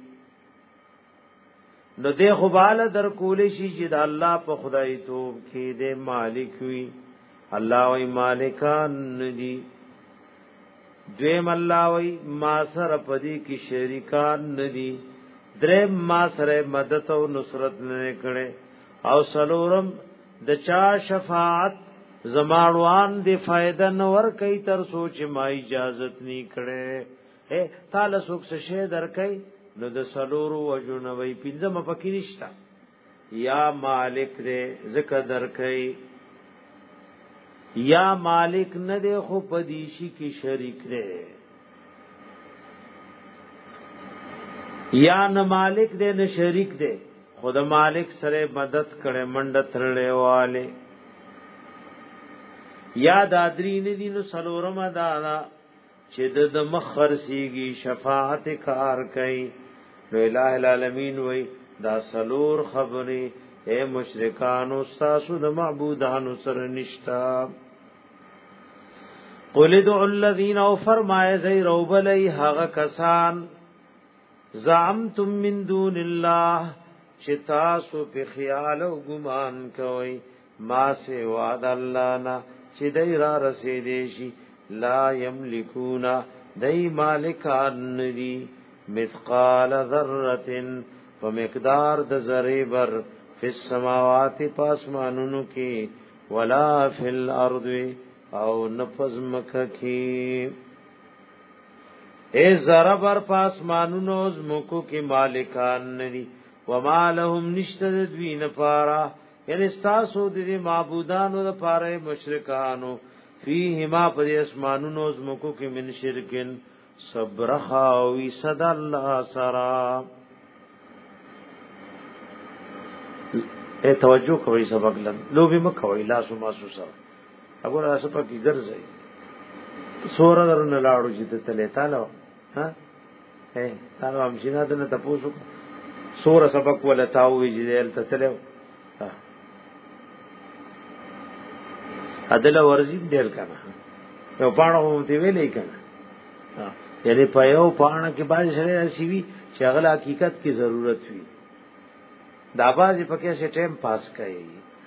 نو دې خواله در کولې شي چې د الله په خدای توب کې دې مالک وي. الله وی مالکان ندي. دویم الله وی ما سره پدی کې شریکان ندي. دریم ما سره مدد او نصرت نه کړي او سلورم د چا شفاعت زماړوان دی فائدہ نور کوي تر سوچ ما اجازت نی کړي. اے تعالی سوک څه شه درکې نو د سلورو وجنوي پنځم پکې نشتا یا مالک دې ذکر درکې یا مالک نه دې خو پدیشي کې شریک دې یا نه مالک دې نه شریک دې خود مالک سره مدد کړي منډه ترلې والے یا دادری نه دي نو سلورم دانا چې د مخر سیږي شفاعت کار کوي. نو الہ العالمین وی دا سلور خبرې اے مشرکان او تاسو د معبودانو سره نشتا. قل ادعوا الذین او فرمائے زئی روبلی هغه کسان زعمتم من دون الله چې تاسو په خیال او ګمان کوي ما سوا د الله نه چې دای را رسیدې شي لا یملکونا دای مالکان ندی مثقال ذره ومقدار د ذره بر فی السماوات پاسمانونو کې ولا فی الارض او نفذ مکه کې. اے ذره بر پاسمانونو زمکو کې مالکان ندی وما لهم نشتد دوین پارا یعنی استاسو د معبودانو د پاره مشرکانو فیهما پر اسمانونو زمکو کې من شرکن صبر خاوی صد الله سرا. اے توجه کوي سبق لن لوبي مکوي لاسو ماسو سره وګوره اسه په کې ګرځي سور درنه لاړو چې ته له تعالی ها اے تعالی هم شینه دنه تاسو سور سبق ولا تاوي چې ته تلو عدل ورزي ډیر کنه یو پاڼو دی ویلې کنه یعنی په یو پاڼه کې باندې سره شي چې هغه حقیقت کی ضرورت وي دا باز په کې څه ټیم پاس کوي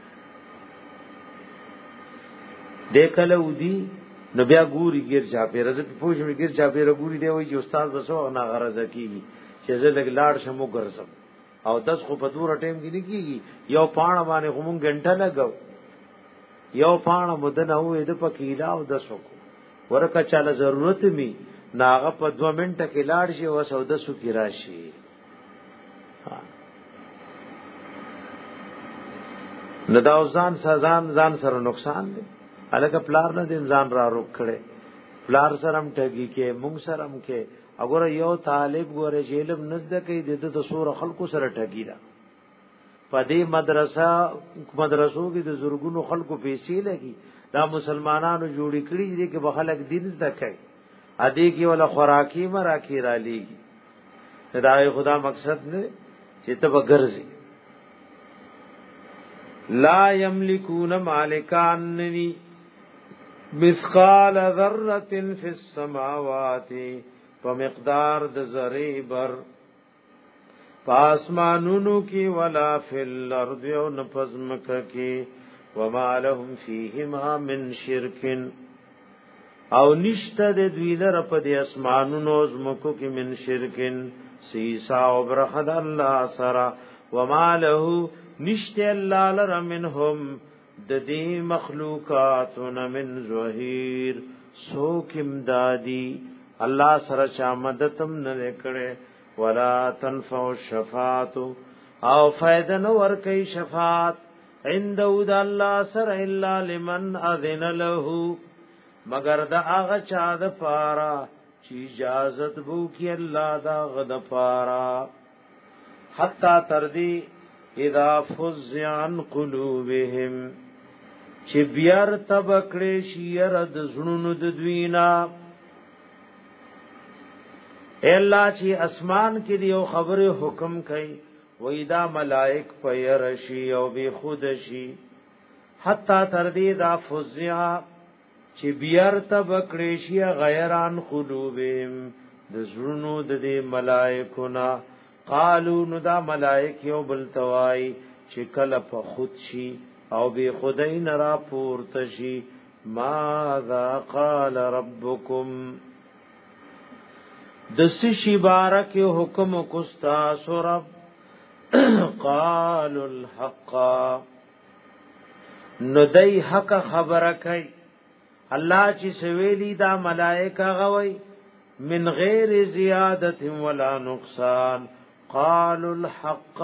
دیکله ودی نو بیا ګوري ګر چا په رزق پوښتنه ګر چا په ګوري دی وای چې استاد وسو نه غرض کیږي چې زه لګ لاړ شمو ګرځم او داس خو په دور ټیم کې نه کیږي یو پاڼه باندې کوم غنټه لګاو یو پاڼه مدنه وې د پکې لا او دسو ورکه چاله ضرورت می ناغه په دو منټه کې لاړ شي او سودا سو کې راشي نه دا ځان سزان ځان سره نقصان دی الګ پلار نه دین ځان را روک کړي پلار سره هم ټګي کې مونږ سره هم کې وګوره یو طالب ګوره چې علم نزد کوي د سور خلکو سره ټګي دا پدې مدرسه مدرسو کې د زورګونو خلکو پیسې لګي دا مسلمانانو جوړی کړی دي کې بخلک دین زده کوي ادي کې ولا خوراکي مراکي را لېږي دا خدا مقصد نه چې ته وګرځي لا یملکون مالکان نی مثقال ذره فی السماوات فمقدار د ذره بر پاسمانونو کی ولا فی الارض او نفزمک کی وما لهم فیهما من شرک او نشته د دوی لره په د اسمانونو زمکو کی من شرکن سیسا او برخد الله سرا وما له نشته الله لره منهم د دې مخلوقاتن من ظهیر سوک امدادی الله سره شامدتم نه کړي ولا تنفع الشفاعت او فائدہ نو ور کوي شفاعت عنده د الله سره الا لمن اذن له مگر دا هغه چا د پارا چې اجازت وو کی الله دا غد پارا حتا تردی اذا فزع عن قلوبهم چې بیار تبکړې شیر د زړونو د دوینا الا چې اسمان کې دیو خبره حکم کوي وېدا ملائک پيرشي او به خود شي حتا تردی دا فزع چې بیار تبکړې شي غیران قلوبهم د زړونو د دې ملائکونا قالو نو دا ملائک یو بل توای چې کله په خود شي او به خدای نرا پورته شي ماذا قال ربکم دسی شی بارک حکم کوستا سورب قالوا الحق ندی حق خبره کوي الله چې سویلی دا ملائکه غوي من غیر زیادت ولا نقصان قالوا الحق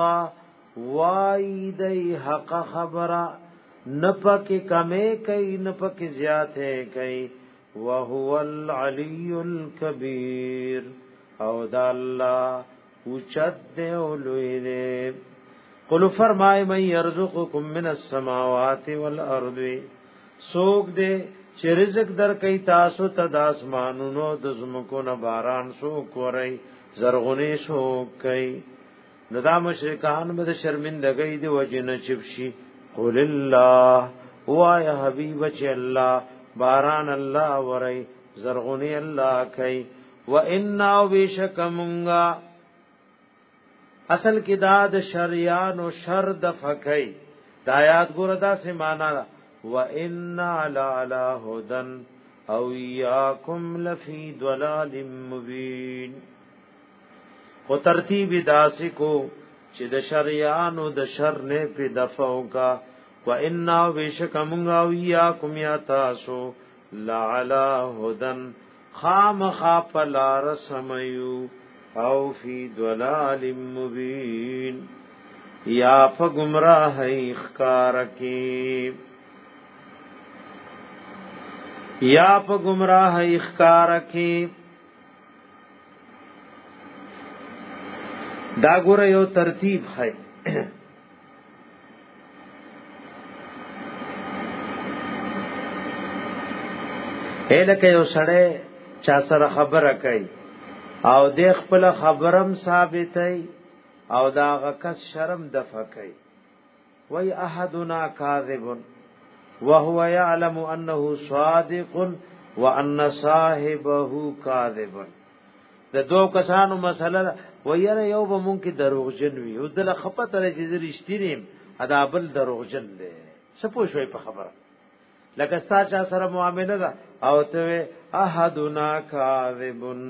وایدی حق خبره نپک کمه کوي نپک زیاته کوي وهو العلی الکبیر او دا الله اوچت او لوی دې قل فرمای من يرزقكم من السماوات والارض سوق دې چې رزق در کوي تاسو ته د اسمانونو د زمکو نه باران سو کوي زرغونی سو کوي ندا مشرکان به شرمندګۍ دی وجنه چپشي قل الله هو يا حبيب چې الله باران الله وري زرغونی الله کوي وان او بشکمغا اصل کې دا د شریان او شر د فکای د آیات ګوردا سه معنا وان علی علی هدن او یاکم لفی ضلال مبین خو ترتیب داسې کو چې د شریان او د شر نه په دفعو کا وان او بشکمغا او یاکم یا تاسو لعلى هدن خام خافلا رسمیو او فی ضلال مبین یا فگمراہ اخکارکی یا فگمراہ اخکارکی دا ګوره یو ترتیب ہے الکه یو سړی چا سره خبره کوي او د خپل خبرم ثابتای او دا غکس شرم دفع کوي وای احدنا کاذب وهو يعلم انه صادق وان صاحبه کاذب د دوه کسانو مسله ویره یو به مونږ کې دروغجن وي اوس دله خپته چې رښتینی ادا بل دروغجن دی سپو شوي په خبره لکه ستا چا سره معامله ده او ته احدنا کاذبن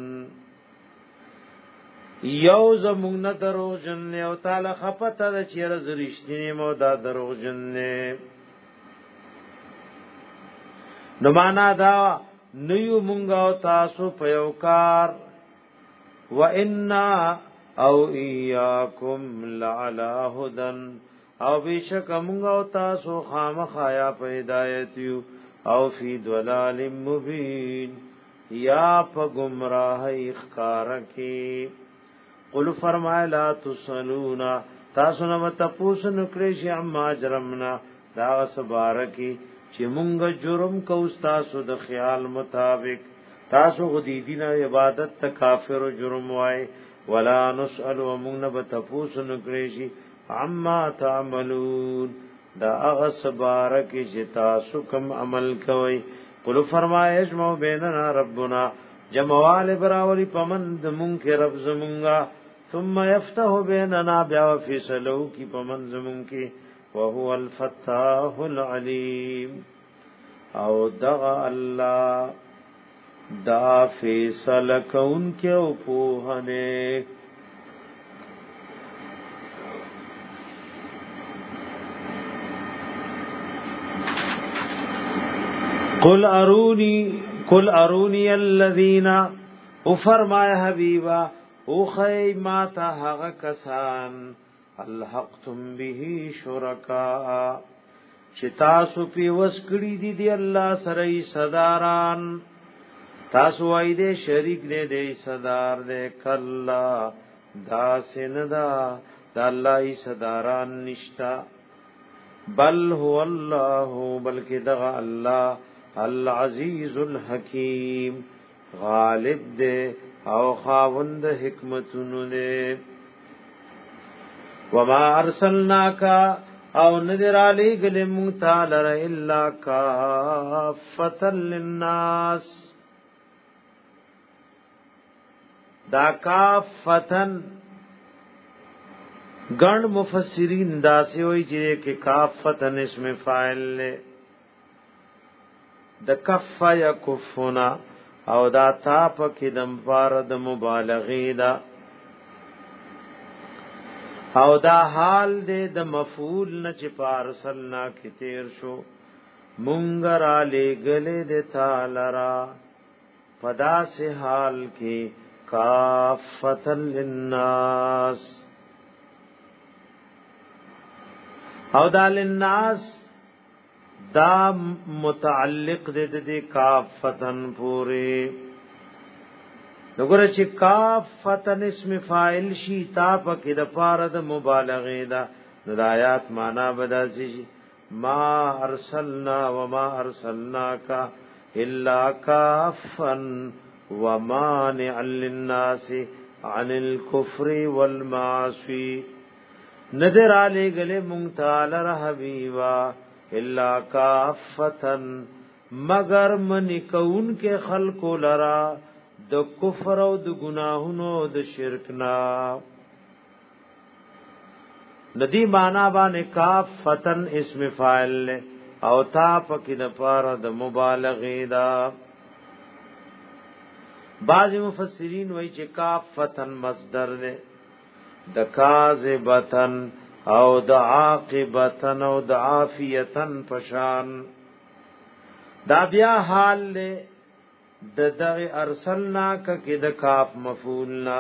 یو زمونږ نه دروغجن نه او تعالی خپته ده چې رښتینی مو دا دروغجن نه نو معنا دا نیو مونږ او تاسو په یو کار و انا او ایاکم لعلى هدن او بیشک مونږ او تاسو خامخایا په ہدایت یو او فی ضلال مبین یا په گمراهی ښکار کی قل فرمای لا تسلونا تاسو نو تاسو نو کړی شي اما جرمنا دا سبارکی چې مونږ جرم کو تاسو د خیال مطابق تاسو غدی دینه عبادت ته کافر او جرم وای ولا نسأل ومن بتفوس نکریشی عما تعملون دا هغه سبارک چې تاسو کوم عمل کوي قل فرمایش مو بیننا ربنا جموال براولی پمند مونږ کې رب زمونږه ثم يفتح بیننا بیا فیصلو کی پمند زمونږه وهو الفتاح العلیم او دغه الله دا فیصل کون کے اوپوہنے قل ارونی قل ارونی الذین او فرمائے حبیبا او خی ماتا حق کسان الحقتم به شرکا چتاسو پی وسکڑی دی دی اللہ سرئی صداران تاسو وای دې شریک دې دې صدار دې کلا دا سندا دا الله ای صداران نشتا بل هو الله بلکې دا الله العزیز الحکیم غالب دې او خاوند حکمتونو دې وما ارسلناک او نذر علی گلم تعالی الا کافتا للناس دا کافتن گن مفسرین داسی ہوئی چیزے کہ کافتن اسم فائل لے دا کف یا کفنا او دا تاپ کی دم پارد مبالغی دا او دا حال دے دا مفعول نچ پارسلنا کی تیر شو منگر آلے گلے دے تالرا پدا سے حال کی کافتا للناس او دا للناس دا متعلق دے دے کافتن پوری نگوره چې کافتن اسم فاعل شي تا پکې د پاره د مبالغه دا د آیات معنا بدل شي ما ارسلنا وما ارسلناک الا کافن ومانع للناس عن الكفر والمعاصي نذر علی گله مونتال حبیبا الا کافتن مگر من کون کے خلق لرا د کفر او د گناهونو د شرک نا ندی معنا باندې کافتن اسم فاعل او تا پکې د پاره د مبالغه دا بعض مفسرین وایي چې کافتن مصدر ده د کاذبتن او د عاقبتن او د عافیتن پشان دا بیا حال له د دغه ارسلنا ک د کاف مفعولنا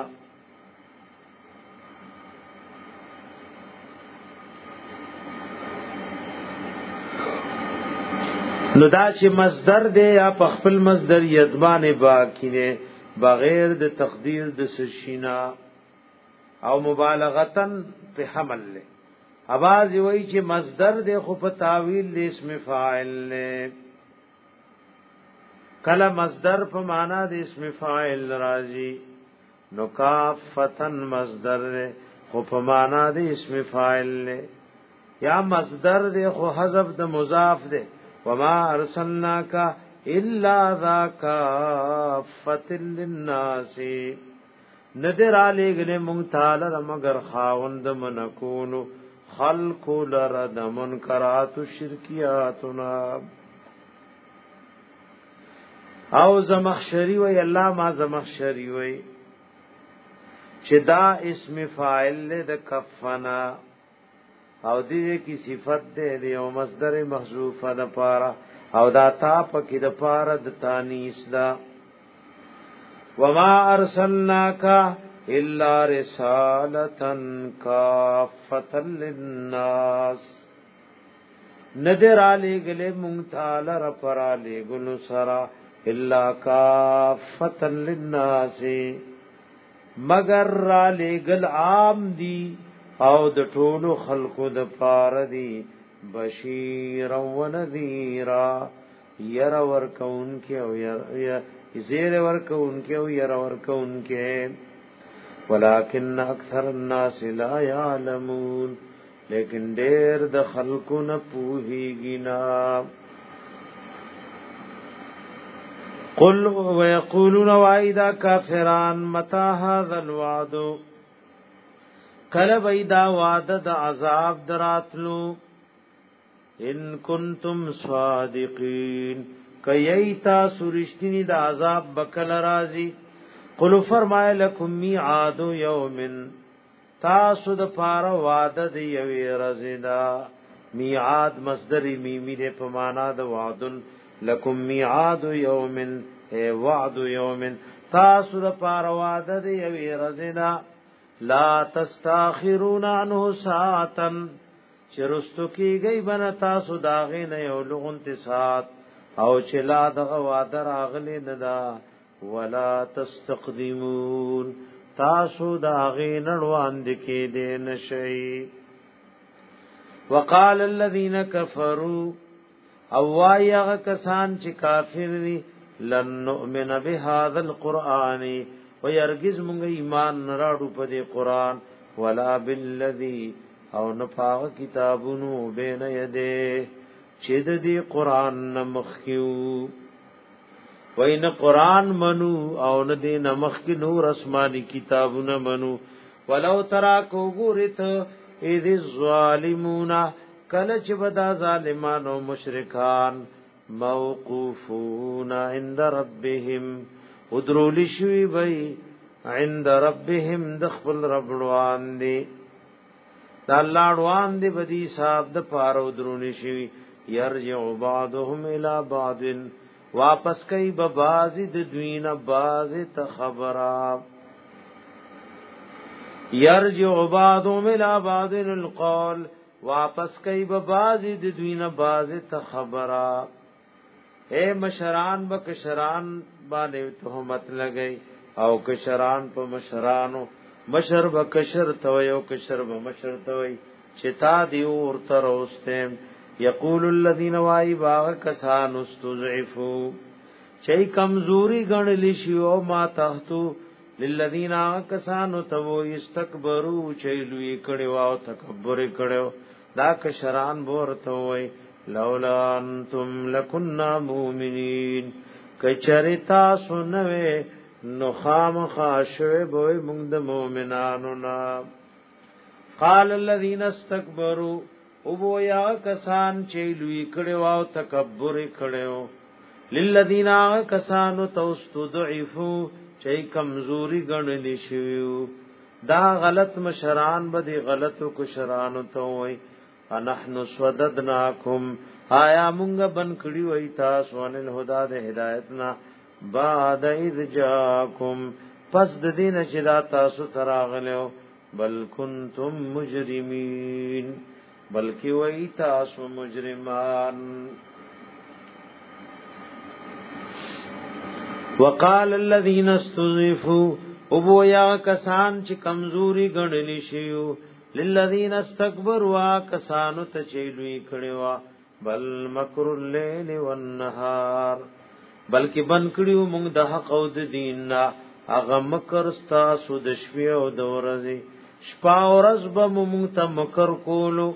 نو دا چې مصدر دی یا په خپل مصدر یذبان باقی نه بغیر د تقدیر د سشینا او مبالغتن په حمل له اواز وی چې مصدر دی خو په تعویل د اسم فاعل له کله مصدر په معنا د اسم فاعل راځي نو کافتن مصدر دی خو په معنا د اسم فاعل له یا مصدر دی خو حذف د مضاف دی وما ارسلناک الا ذاک فتل للناس ندر علی گله مونږ تعالی مگر خاوند منکونو خلق لرد منکرات شرکیاتنا او زمخشری وی الله ما زمخشری وی چې دا اسم فاعل د کفنا او دې کی صفت دې دی او مصدر محذوفه ده پارا او دا تا پکې د پاره د تانیس دا وما ارسلناک الا رسالتا کافتا للناس ندر علی گلے مونتال رپر علی گلو سرا الا کافتا للناس مگر علی گل عام دی او د ټولو خلقو د پار دی بشیر و نذیرا ير ورکون کې او ير زیر ورکون کې او ير ورکون کې ولکن اکثر الناس لا يعلمون لیکن ډېر د خلقو نه پوهیږي نه قل ويقولون واذا كافرون متى هذا الوعد کله وېدا وعده د عذاب دراتلو ان کنتم صادقین کایتا سرشتنی د عذاب بکل رازی قل فرمای لکم میعاد یوم تاسو د پار وعده دی یوی رزدا میعاد مصدر میمی د په معنا د وعدن لکم میعاد یوم ای وعد یوم تاسو د پار وعده دی یوی رزدا لا تستاخرون عنه ساعتا چرستو کی گئی بنا تاسو داغی نه یو لغنت سات او چلا دغه وادر اغلی ندا ولا تستقدمون تاسو داغی نړوان دکی دې نشئی وقال الذين كفروا او وایغه کسان چې کافر دي لن نؤمن بهذا القران ويرجز مونږ ایمان نراړو په دې قران ولا بالذي او نفاق کتابونو بین یده چې د دې قران نمخیو وین قران منو او نه دې نمخ کی نور اسماني کتابونه منو ولو ترا کو ګورث اذ الظالمون کله چې بدا ظالمانو مشرکان موقوفون عند ربهم ودرول شوی وی عند ربهم دخل رب روان دی دا الله روان دی بدی صاحب د پارو درونی شوی يرجع بعضهم الى بعض واپس کای به بازی د دوینه بازی ته خبره يرجع بعضهم الى بعض القول واپس کای به بازی د دوینه بازی ته خبره اے مشران به کشران باندې تهمت لګئی او کشران په مشرانو مشر به کشر توي او کشر به مشر توي چتا دی اور تر اوستم یقول الذين واي باغ کسان استضعفوا چي کمزوري غنل شي او ما تحتو للذين کسان تو استكبروا چي لوی کړي او تکبر کړي دا کشران ورته وي لولا انتم لكنا مؤمنين کچریتا سنوي نو خام خاشوه بوئی مونږ د مؤمنانو نا قال الذين استكبروا او بو یا کسان چې لوی کړي او تکبر کړي للذین کسان توستضعفوا چې کمزوري ګڼل شي دا غلط مشران به غلطو کو شرانو ته وای انحن سوددناکم آیا مونږ بن کړي وای تاسو ونل هدا د هدایتنا بعد اذ جاءکم پس د دین چې دا تاسو تراغلو بل کنتم مجرمین بلکی وای تاسو مجرمان وقال الذين استضعفوا ابو یا کسان چې کمزوري ګڼلی شيو للذين استكبروا کسانو ته چېلوي کړي بل مکر الليل والنهار بلکې بن کړیو موږ د حق او د دین نه هغه مکر ستا سود شپې او د ورځې شپه او ورځ به موږ ته مکر کولو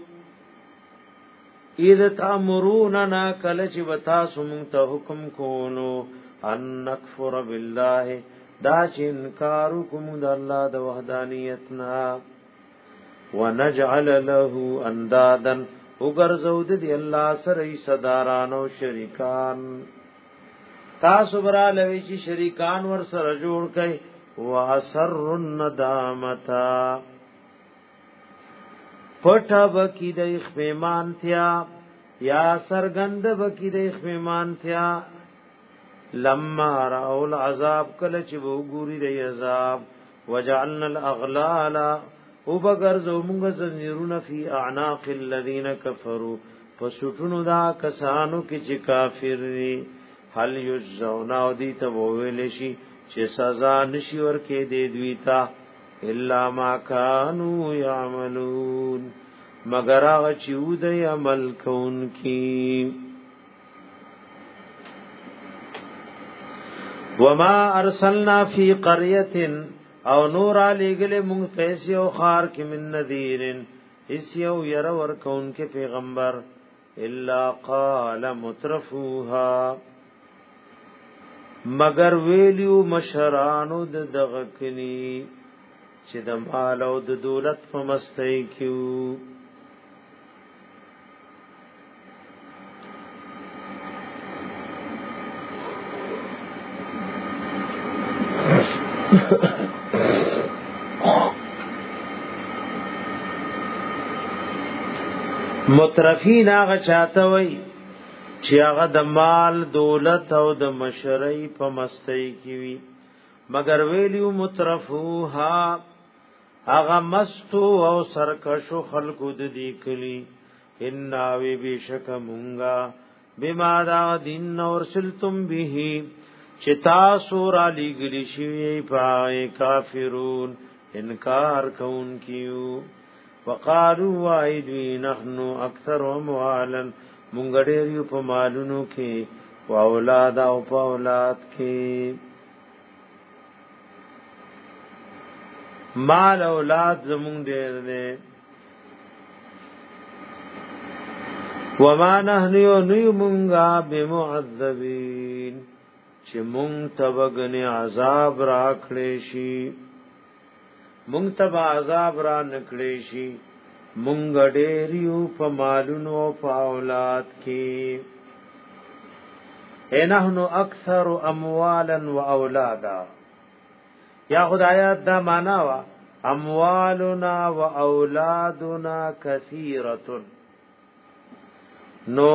اذ تامروننا کله چې وتا موږ ته حکم کولو ان نکفر بالله دا چې انکار کوم د الله د وحدانیت نه ونجعل له اندادا وګرځو د الله سره صداران او شریکان تاسو برا لوي چې شریکان ور سره جوړ کړي واسر الندامتا پټه بکی د اخپیمان تیا یا سرګند بکی د خمانتیا لما راول العذاب کله چې وګوري د عذاب وجعلنا الاغلال وبغر زومغه زنجیرون فی اعناق الذين كفروا فسټونو دا کسانو کې چې کافر دي هل یجزون او دي ته وویل شي چې سزا نشي ورکې دی دوی ته الا ما كانوا يعملون مگر هغه چې ودی عمل کوونکی وما ارسلنا فی قريه او نور علی گله مونږ پیسې او خار کې من نذیرن اس یو ير ور کون کې پیغمبر الا قال مترفوها مگر ویلیو مشرانو د دغه کلی چې د مال او د دولت په مستی کیو مترفین هغه چاته وای چې هغه د مال دولت او د مشرۍ په مستی کې وي مگر ویلیو مترفوها هغه مستو او سرکشو خلقو د دې کلی ان وی بشک مونږه بما دا دین اور سلتم به چتا سورا لګلی شی پای کافرون انکار کون کیو وقالوا وایدی نحنو اکثر اموالا مونږ ډېر یو په مالونو کې او اولاد او په اولاد کې مال اولاد زمونږ ډېر دي وما نحنو یو مونږه بمعذبین چې مونږ تبغنی عذاب راکړې شي مونږ تب عذاب را نکړې شي مونږ ډېر یو په مالونو او په اولاد کې انحنو اکثر اموالا و اولادا یا خدایا دا معنا وا اموالنا و اولادنا کثیرۃ نو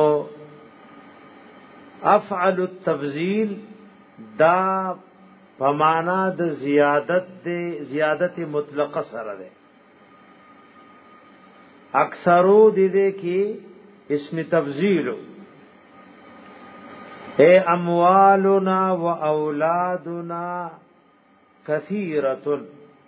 افعل التفضیل دا پمانا د زیادت دی زیادت مطلقه سره ده اکثرو دی دے کی اسم تفضیلو اے اموالنا و اولادنا کثیرتن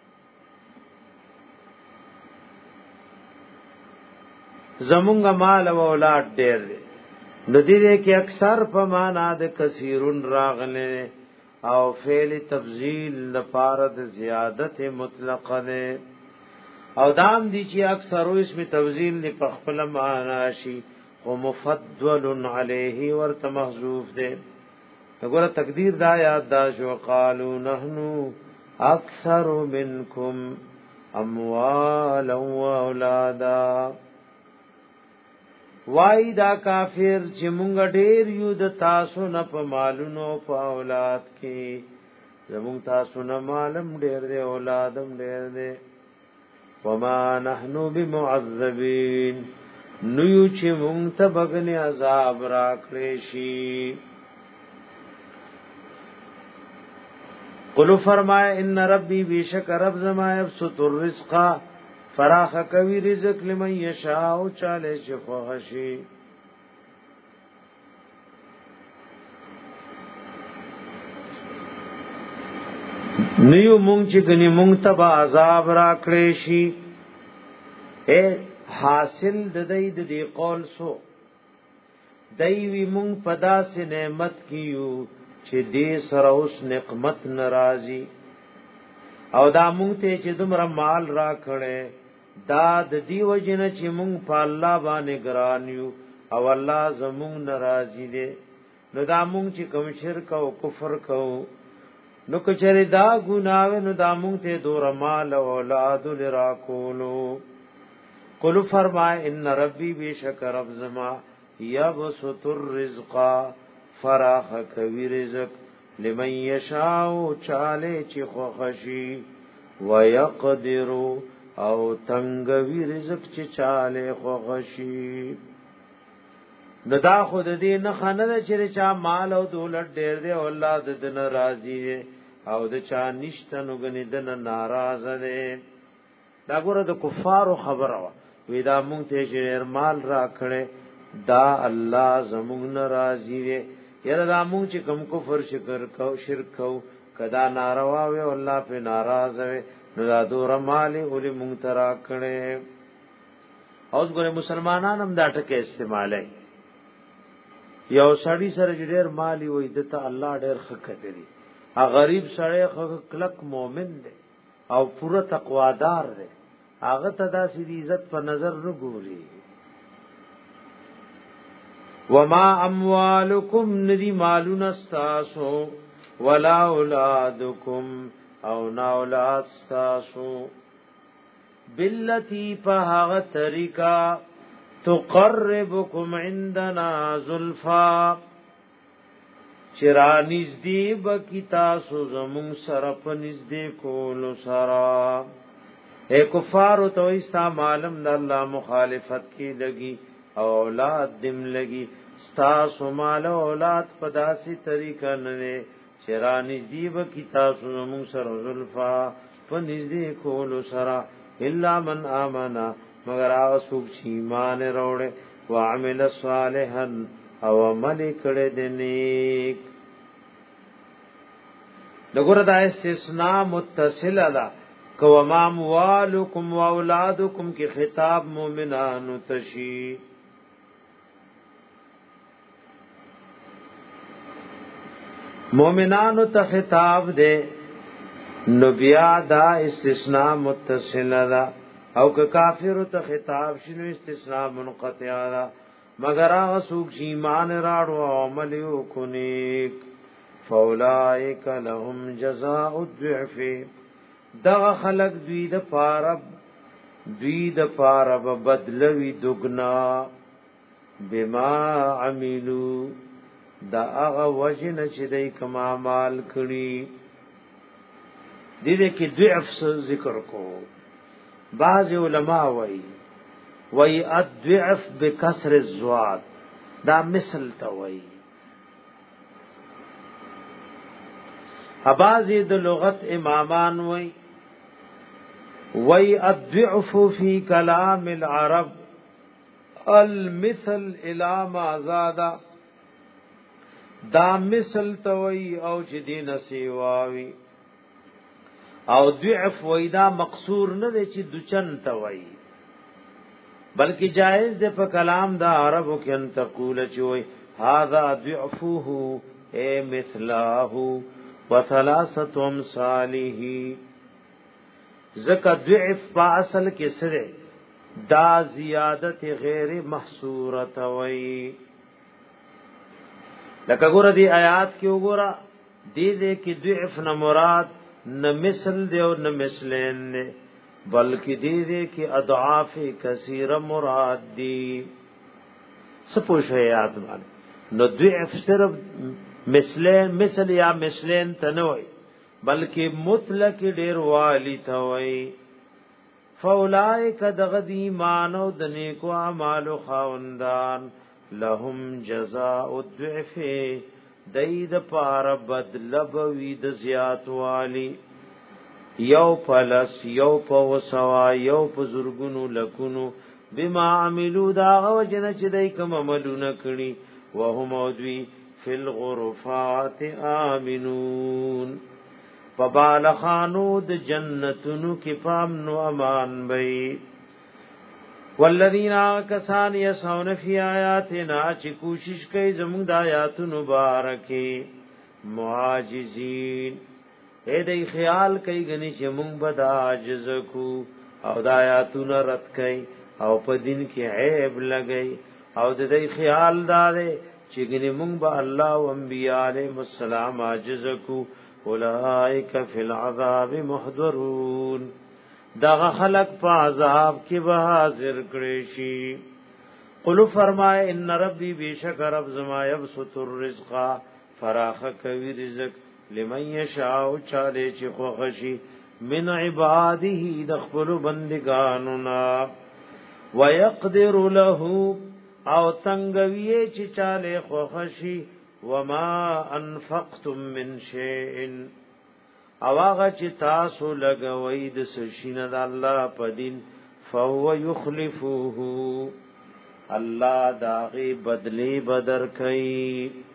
زمونږ مال او اولاد ډېر دي د دې کې اکثر په معنا د کثیرون راغله او فعل تفضیل لپاره د زیادت مطلقه ده او دام دي چې اکثر اسم تفضیل په خپل معنا شي او مفضل علیه ورته محذوف ده وګوره تقدیر دا یاد دا شو قالو نحنو اکثر منکم اموالا و اولادا وای دا کافر چې مونږ ډېر یو د تاسو نه په مالونو په اولاد کې زمونږ تاسو نه مالم ډېر دی اولادم ډېر دی وما نحنو بمعذبین نو یو چې مونږ ته بغنی عذاب راکړې شي قلو فرمائے ان ربی بیشک رب زما یبسط الرزق فراخ کوي رزق لمن یشاء چاله شفاهشی نیو مونږ چې کني مونږ ته عذاب راکړې شي اے حاصل د دې د دې قول سو دایوی مونږ پدا سي نعمت کیو چې دې سره اوس نقمت ناراضي او دا مونږ ته چې دومره مال را کړې دا د دې وجنه چې مونږ په الله باندې ګرانیو او الله زمونږ ناراضي دي نو دا مونږ چې کوم شرک او کفر کوو نو کچره دا ګناوه نو دا مونږ ته دور مال او اولاد لرا کولو قل فرمای ان ربي بشک رب زما یبسط الرزق فراخ کوي رزق لمن یشاء چاله چې خوښي ويقدر او تنگوي رزق چې چاله خوښي نو دا خود دې نه خنه چې چا مال او دولت ډېر دی او الله د دې ناراضي دی او د چا نشته نو غني د ناراض دی. دا ګوره د کفارو خبره وا وی دا مونږ ته ډېر مال را کړې دا الله زموږ ناراضي دی. یره دا مونږ چې کوم کفر شکر کو شرک کو کدا ناروا وي الله په ناراض وي نو دا دور مال اولي مونږ ترا کړې. اوس ګوره مسلمانان هم دا ټکه استعمالای یو سړی سره ډېر مالی وي دته الله ډېر خکته دی ا غریب سړی خو کلک مؤمن دی او پوره تقوادار دی هغه ته د عزت په نظر نه ګوري. وما اموالکم ندی مالون استاسو ولا اولادکم او نا اولاد استاسو باللتی په هغه طریقہ تقربکم عندنا زلفا چرا نزدی بکی تاسو زمون سره په نزدې کولو سره. اے کفارو تو ایسا معلوم د الله مخالفت کی لگی او اولاد دم لگی تاسو مال اولاد په داسي طریقه نه چرا نزدې بکی تاسو زمون سره زلفا په نزدې کولو سره الا من آمنا مگر هغه څوک چې ایمان وروړي او عمل صالحا او عمل کړي د نیک. دغه د استثناء متصل ده کو ما اموالکم واولادکم کی خطاب مومنانو تشی. مومنانو ته خطاب ده نو بیا دا استثناء متصل ده او که کافر ته خطاب شنو استثناء منقطع ده مگر هغه څوک چې ایمان راړو او عمل وکړي فاولائک لهم جزاء الضعف دغه خلق دوی د پاره دوی د پاره بدلوي دغنا بما عملو دا هغه وجن چې دای کما مال کړي. دې دې کې ضعف ذکر کو بعض علماء وای وای الضعف بکسر الزواد دا مثل ته وای. اباظی د لغت امامان وای وای الضعف فی کلام العرب المثل الى ما زاد دا مثل ته وای او چې دین سیواوی او ضعف وېدا مقصور نه دی چې دچن ته وای بلکې جائز دی په کلام دا عربو کې ان تقول چې وای هاذا ضعفه اے مثله وثلاثه امثاله. زکه ضعف په اصل کې سره دا زیادت غیر محصوره وای. لکه ګوره دی آیات کې وګوره دې دې کې ضعف نه مراد نہ مثل دے اور نہ مثلین نے بلکہ دے دے کہ اضعاف کثیر مراد دی سپوش ہے یاد مانے نو ضعف صرف مثلین مثل یا مثلین تنوئی بلکہ مطلق ډیر والی توئی. فاولائک دغد ایمان او د نیکو اعمال خواندان لهم جزاء الضعف دید پار بدلب وید زیات والی یو پلس یو پو سوا یو په زرګونو لکونو بما عملو دا وجنه چې دای کوم عملونه کړي وهم ودوی فی الغرفات آمنون فبالخانو د جنتونو کې پامنو امان بئی. والذین کسان یسعون فی آیاتنا چې کوشش کوي زموږ د آیاتونو مبارکه معاجزین اې دې خیال کوي غني چې موږ به د عاجز کو او د آیاتونو رد کوي او په دین کې عیب لګي او د دې خیال دار چې غني موږ به الله او انبیاء علیهم السلام عاجز کو اولئک فی العذاب محضرون داغه خلق په عذاب کې به حاضر کړي شي. قل فرمائے ان ربی بیشک رب زما یبسط الرزق فراخ کوي رزق لمن یشاء چاله چې خوښي من عباده د خپل بندگانو نا ويقدر له او تنگوی چې چاله خوخشي وما انفقتم من شيء او هغه چې تاسو لګوي د سشینه د الله په دین فهو يخلفه الله داغي بدلی بدر کوي.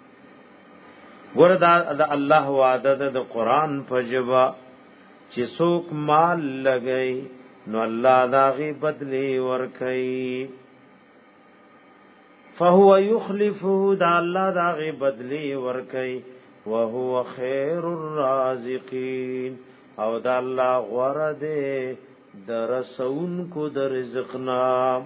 ګوردا د الله وعده د قران په جبا چې څوک مال لګي نو الله داغي بدلی ور کوي. فهو يخلفه دا الله داغي بدلی ور کوي وهو خير الرازقين او دا الله غرده درسون کو در رزقنا.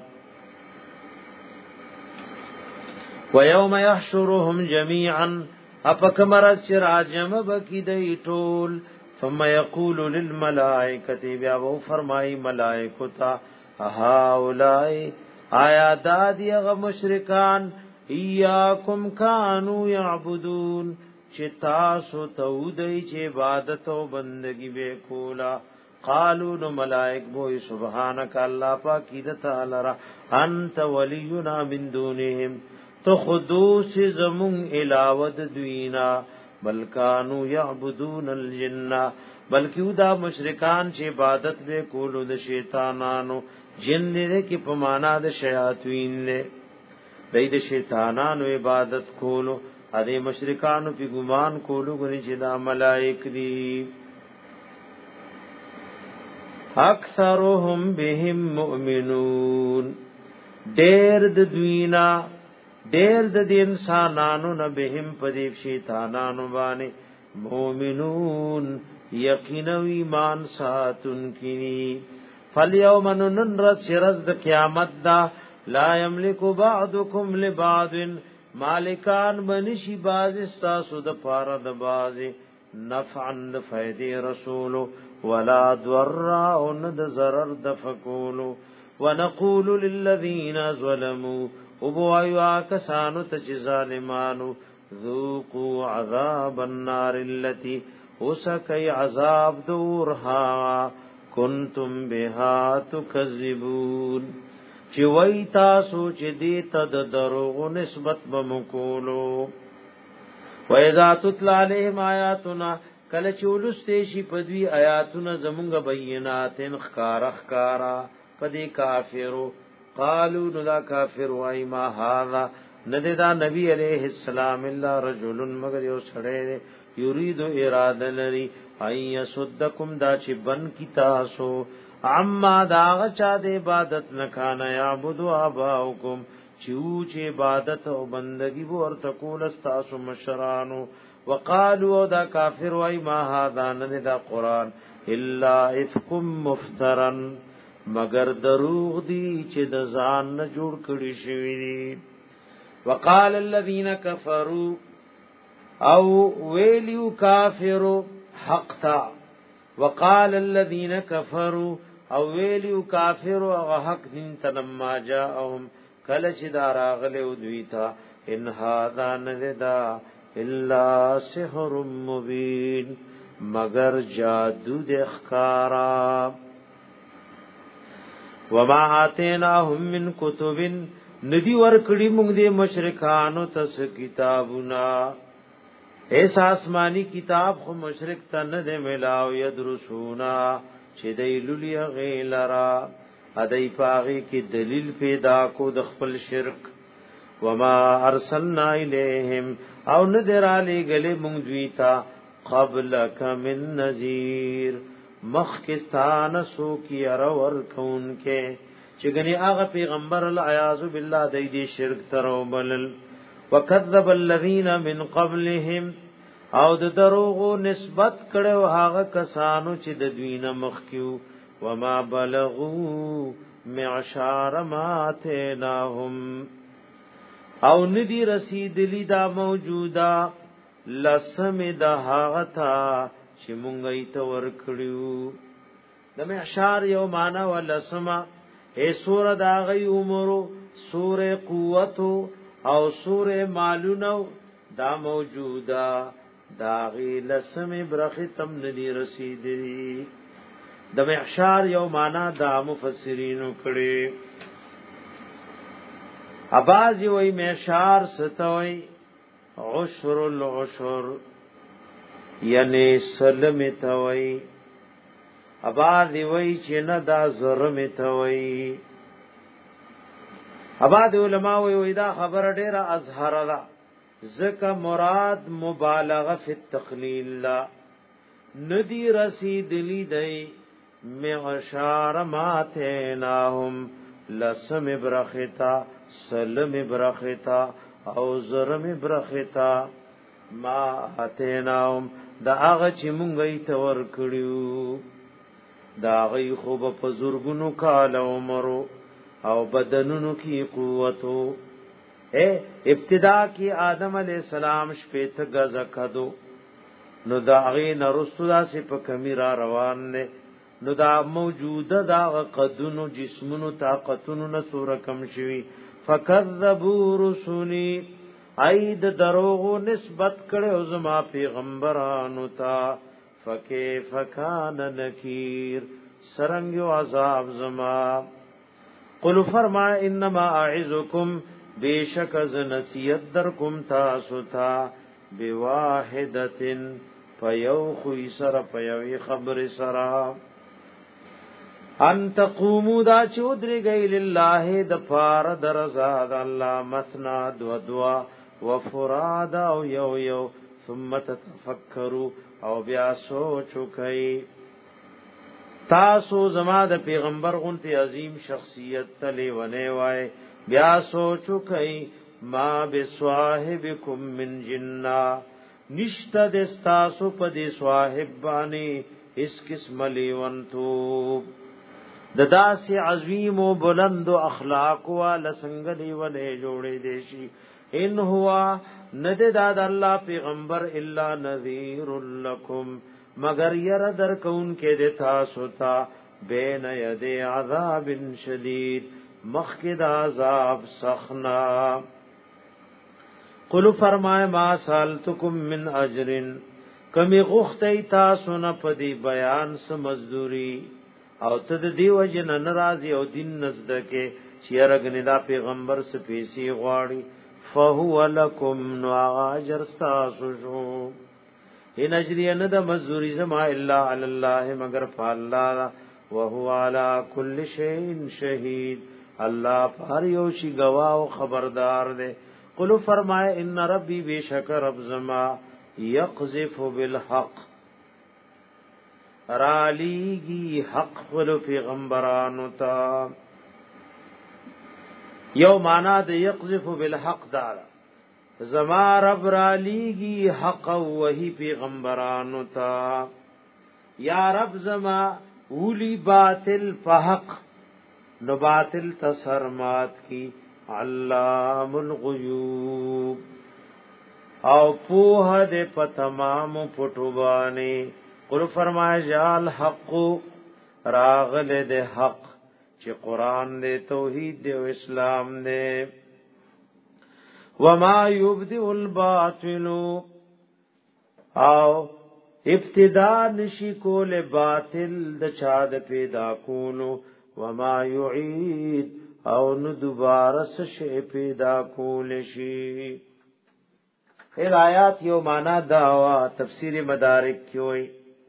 ويوم يحشرهم جميعا اپکمرت راجم بکی دی ټول ثم يقول للملائکه بیا و فرمای ملائکه تا هؤلاء آیا دادی غ مشرکان ایاکم کانوا یعبدون چې تاسو ته دوی چې عبادت او بندگی به کولا. قالوا نو ملائک بو سبحانك الله پاکی د تعالی را انت ولینا من دونهم تو خدوس زمون علاوه دوینا بل کانوا یعبدون الجن بلکې دا مشرکان چې عبادت به کولو د شیطانانو جن دې کې په معنا د شیاطین نه دای د شیطانانو عبادت کولو ا دې مشرکانو په ګمان کولو غني چې دا ملائک دي. اکثرهم بهم مؤمنون ډېر د دوینا ډېر د انسانانو نه بهم په دې شیطانانو باندې مؤمنون یقینا ایمان ساتون کی. فالیوم ننرس رز د قیامت دا لا یملک بعضکم لبعض مالکان بنشی باز استاسو د پاره د باز نفعا د فیدی رسول ولا ضرا ان د ضرر د فقول ونقول للذین ظلموا وبوا کسانو تج ظالمانو ذوقوا عذاب النار التي وسكي عذاب دورها کنتم بها تکذبون چې وای تاسو چې دې تد دروغ نسبت بمکولو. و اذا تتلى عليهم آیاتنا کله چې ولستې شي په دوی آیاتونه زمونږ بینات خکار خکارا پدې کافرو قالو نو دا کافر وای ما هذا نددا نبی علیہ السلام الا رجل مگر یو سړی یرید اراده لري اي صدکم دا چې بن کی تاسو عما دا چا د عبادت نکانا یعبدو آباؤکم چیو چه عبادت او بندگی بو ورته کول استاسو مشرانو. وقالو دا کافر وای ما هذا نه دا قران الا افکم مفترن مگر دروغ دی چې د ځان نه جوړ کړی شوی دی. وقال الذين كفروا او ویلیو کافرو حق تا وقال الذين كفروا او ویلیو کافر او حق دین تلما جاءهم کله چې داراغله او دوی تا ان هاذا نذدا الا سحر مبین مگر جادو د اخکارا. وما اتیناهم من کتب ندی ور کړي موږ د مشرکانو تس کتابنا ایس آسمانی کتاب خو مشرک ته نه دی ملاو یدرسونا چې دیلولی غیلرا ادای پاغي کی دلیل پیدا کو د خپل شرک. وما ارسلنا الیہم او ندر علی گلی مونږ دوی تا قبلک من نذیر مخکستان سو کی ار ور کون کې چې غنی هغه پیغمبر العیاذ بالله د دې شرک ترو بلل. وکذب الذین من قبلهم او د دروغو نسبت کړو هغه کسانو چې د دوی نه مخکیو. وما بلغوا معشار ما اتناهم او ندی رسیدلی دا موجودا لسم دا هغه تا چې مونږ ایت ور کړیو. د معشار یو معنا ولسما اے سور دا غي عمرو سور قوت او سور مالونو دا موجودا دا غي لسم برخه تم ندی رسیدلی. د معشار یو معنا دا مفسرینو کړي ابازی وی میشار ستوي عشر العشر یعنی سلم توي ابازی وی چې نه دا زرم توي اباد علماء وی دا خبر ډیره اظهر ده ذکر مراد مبالغه فی التقلیل لا ندی رسید لی دی معشار ماتناهم لسم برختا سلم برختا او زرم برختا ما اتناهم دا هغه چې مونږ یې تور کړیو دا غي خوب په زورګونو کال عمرو او بدنونو کی قوتو اے ابتدا کی آدم علیہ السلام شپیت گز کدو نو دا غي نرستو دا سی په کمی را روان نه نو دا موجوده دا قدونو جسمونو طاقتونو نسور کم شوی فکذبوا رسولی اید دروغو نسبت کړه زما پیغمبرانو تا فکیف کان نکیر سرنګ عذاب زما قل فرما انما اعذکم بیشک از نصیحت درکم تاسو تا بواحدتن فیو خوی سر پیوی خبر سرا ان تقومو دا چودری گئی للہ دفار درزاد اللہ مثنا دو دوا وفرادا او یو یو ثم تتفکرو او بیا سوچو کئی تاسو زما د پیغمبر غنتی عظیم شخصیت تلی ونه وای بیا سوچو کئی ما بسواحبکم من جنہ نشتا دستاسو پا دی صاحب بانی اس قسم لیونتو ددا سی عظیم و بلند و اخلاق والا سنگلی ولی جوڑے دیشی ان ہوا ند داد اللہ پیغمبر الا نذیر لکم مگر یر در کون کے دیتا ستا بین ید عذاب شدید مخکد عذاب سخنا قلو فرمائے ما سالتکم من اجرن کمی غختی تاسو نا پدی بیان سا مزدوری او تد دیو جن نرازی او دین نزدکے چیرگنی دا پیغمبر سپیسی غواړي فهو لکم نو آجر ستاسو شو ان اجری ند مزدوری زما الا علی اللہ مگر فاللہ وهو علی کل شیء شہید اللہ پر یوشی گواہ و خبردار دے قلو فرمائے ان ربی بے شک رب زما یقذف بالحق رالیگی حق قلو پیغمبرانو تا یو مانا دے یقذف بالحق دارا زما رب رالیگی حق وہی پیغمبرانو تا یا رب زما اولی باطل فحق نو باطل تسرمات کی علام الغیوب او پوہ دے پتمام پٹوبانے قل فرمائے جال حق راغل دے حق چی قرآن دے توحید دے و اسلام دے وما یبدئ الباطل او ابتدا نشی کول باطل د چاد پیدا کولو وما یعید او نو دوباره سشی پیدا کول شي خیر آیات یو معنا داوا تفسیر مدارک کیوئی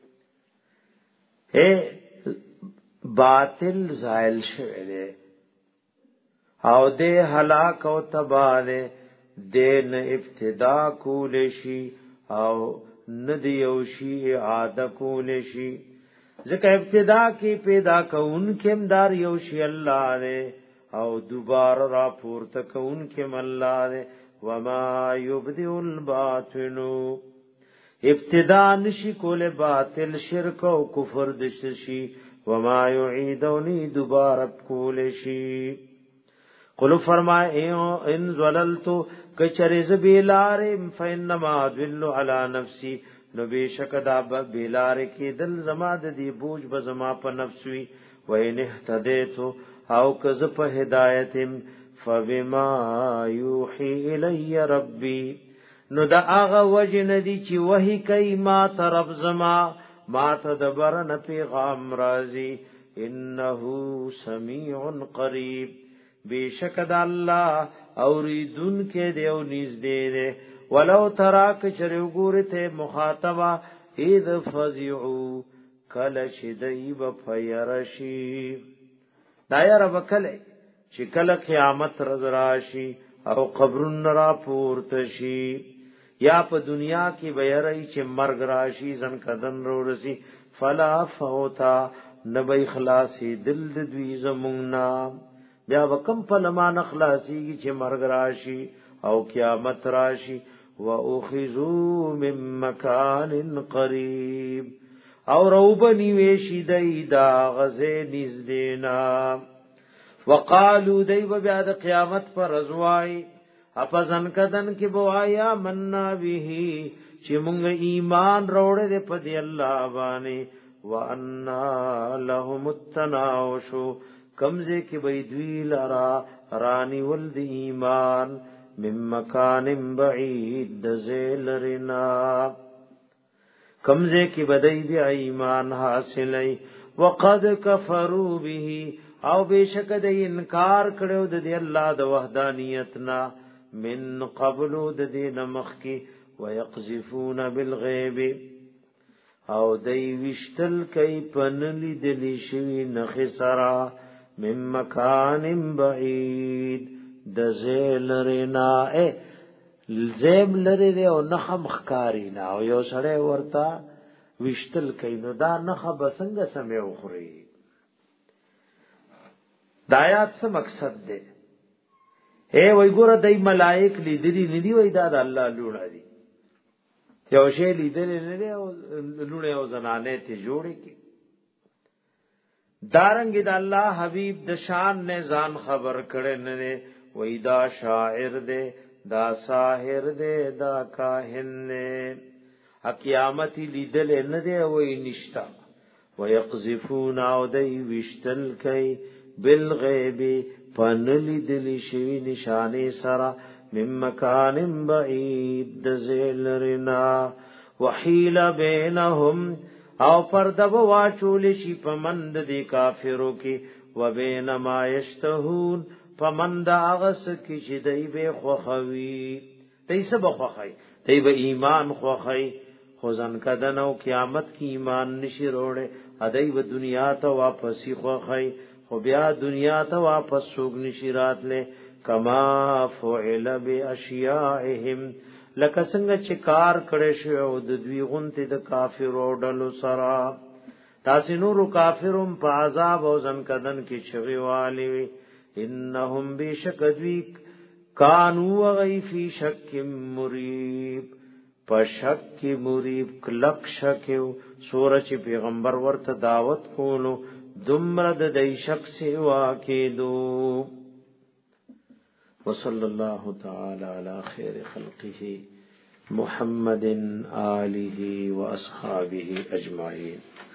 اے باطل زائل شوه دے او دے ہلاک او تباہ دے دین ابتدا کول شي او ندیوشی عادہ کول شي ذکر ابتدا کی پیدا کون کم دار یوشی اللہ دے او دوبارہ را پورتا کون کم اللہ دے وما یبدئ الباطل ابتدا نشی کول باطل شرک او کفر دششی وما یعیدونی دوبارہ کول شی قلو فرمائے ان زللتو کچرز بیلارم فینما ادلو علی نفسی نو بیشک دا بیلار کی دل زما د دی بوج ب زما په نفسوی و ان اهتدیتو او کز په هدایتم فبما یوحی الی ربی نو دا هغه وجن دی چې وਹੀ کای ما طرف زما ما تدبر نه پیغام رازی انه سمیع قریب بیشک د الله اوریدون کې دی او نږدې دی ولو تراک چرو ګورته مخاطبه اذ فزعوا کل شدیب فیرشی دایر وکله چې کله قیامت رز راشي او قبرن را پورته شي یا په دنیا کې ویری چې مرګ راشي زن کدن ورسی فلا فوتا نبی خلاصي دل د دوی زمونږ بیا وکم په لمان خلاصي چې مرګ راشي او قیامت راشي واخذو من مکان قریب او روبنی ویشی دی دا غزه نزدینا وقالو دی بیا د قیامت پر رضوای اپزن کدن کی بوایا مننا به چې مونږ ایمان روړې په دی الله باندې وانا لهم التناوش کمزه کی بی دوی لرا رانی ول دی ایمان من مکان بعید ذلرنا کمزه کی بدای دی ایمان حاصلای وقد کفروا به او بشک د انکار کړو د دی الله د وحدانیتنا من قبل د دین مخ کی ويقذفون بالغیب او دی وشتل کای پنلی دلی شوی نخسرا من مکان بعید د زیلرنا ا زیم لری دی او نخم خکاری نا او یو سړی ورتا وشتل کینو دا نخ بسنګ سمې وخوري دایات څه مقصد دی اے وای ګور دای ملائک لیدلی ندی وای دا د الله لوړا دی یو شی لیدل نه دی او لوړه او زنانه ته جوړی کی دارنګ د الله حبیب د شان نه ځان خبر کړي نه وای دا شاعر دی دا ساحر دے دا کاہن نے قیامت لیدل نه دی وای نشتا ويقذفون او دی وشتل کای بالغیب فنلی دلی شوی نشانه سرا من مکان بعید ذلرنا وحیل بینهم او پردب واچول شي پمند دی کافرو کی وبین ما یشتهون پمند اغس کی چې دی به خوخوی دی سب خوخی دی به ایمان خوخی خزن کدن او قیامت کی ایمان نشی روڑے ادی و دنیا ته واپسی خوخی خو بیا دنیا ته واپس سوګ نشی راتله کما فعل باشیاءهم لکه څنګه چې کار کړي شو او د دوی غونته د کافرو ډلو سره تاسو نور کافرون په عذاب او ځن کدن کې چغي والی انهم بشکدوی کانوا غی فی شک مریب پشک مریب کلک شکو سورچ پیغمبر ورته دعوت کولو دمرد دای شک سیوا کېدو وصلی الله تعالی علی خیر خلقه محمد آله واصحابه اجمعین.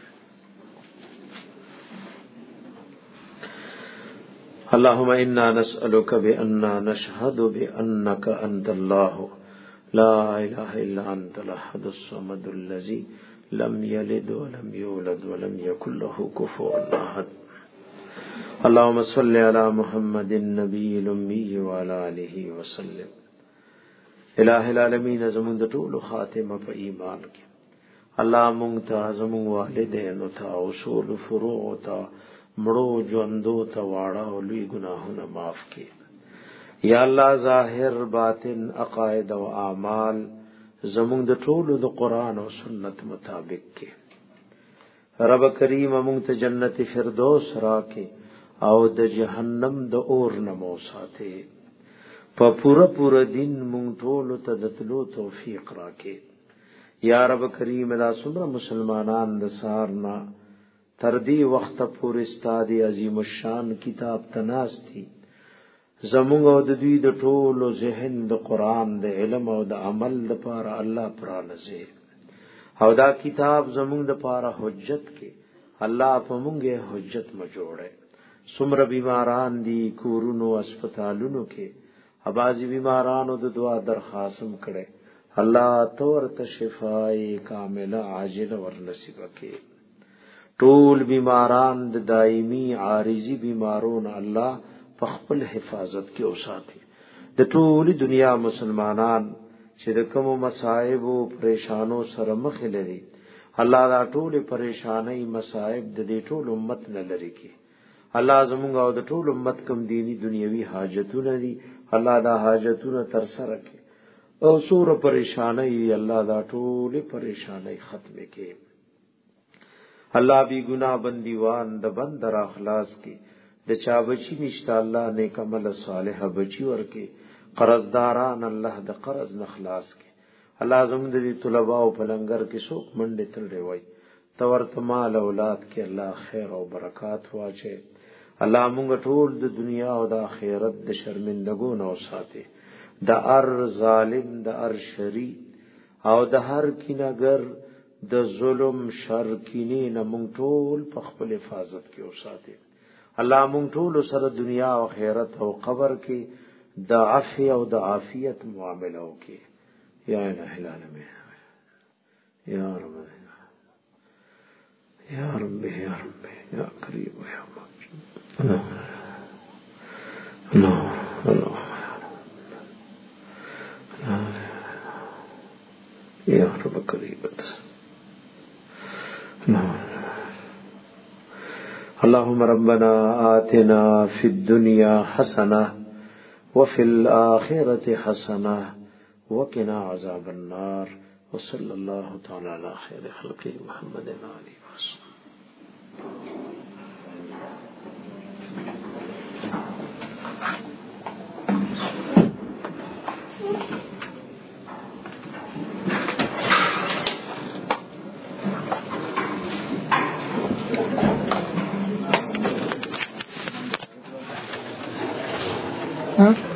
اللهم انا نسألك بأننا نشهد بأنك انت الله لا اله الا انت الاحد الصمد الذي لم يلد ولم يولد ولم يكن له كفوا احد. اللهم صل على محمد النبي الامي وعلى اله وسلم. الہ العالمین زمون د ټول خاتمه په ایمان کې الله مونږ ته زمون والدین او اصول فروع ته مړو ژوندو ته واړه او لوی ګناهونه معاف کړي یا الله. ظاهر باطن عقاید او اعمال زمون د ټولو د قران او سنت مطابق کې رب کریم مونږ ته جنت فردوس راکې او د جهنم د اور نه مو ساتي. په پورا پورا دین مونږ ټولو ته د تلو توفیق راکې یا رب کریم. دا څومره مسلمانان د سارنا تر دې وخت پورې استاد عظیم الشان کتاب تناستی زمونږ او د دوی د ټولو ذهن د قران د علم او د عمل د پاره الله پرانځي او دا کتاب زمونږ د پاره حجت کې الله په مونږه حجت ما جوړه. څومره بیماران دي کورونو هسپتالونو کې ابازي بیمارانو د دعا درخواستم کړي الله تور ته شفای کامله عاجله ور نصیب کړي. ټول بیماران د دایمي عارضی بیمارون الله په خپل حفاظت کې اوساتي. د ټولي دنیا مسلمانان چې د کوم مصائب او پریشانو سره مخ لري الله دا ټول پریشانای مصائب د دې ټول امت نه لري کی. الله زمونږ او د ټول امت کوم دینی دنیوي حاجتونه دي الله دا حاجتونه تر سره کړي او سور پریشانای الله دا ټول پریشانای ختم کړي. الله بی گناہ بندیوان د بند را اخلاص کی د چا بچی نشته الله نیک عمل صالح بچی ورکي قرضداران الله د قرض نخلاص کی. الله زموږ د طلباء او پلنګر کې څوک منډه تلړي وای تورته مال اولاد کې الله خیر او برکات واچي. الله موږ ټول د دنیا او د آخرت د شرمندګو نو ساتي. د ار ظالم د ار شری او د هر کینګر د ظلم شر کینې نه مونږ ټول په خپل حفاظت کې اوساتي. الله مونږ ټول سره دنیا او آخرت او قبر کې د عفو او د عافیت معاملې وکي. یا الہ العالمین یا رب یا رب یا رب یا کریم یا مجید اللہ اللہ یا رب قریبت اللهم ربنا آتنا في الدنيا حسنة وفي الآخرة حسنة وقنا عذاب النار وصلى الله تعالى على خير خلقه محمد وآله وصحبه. Huh?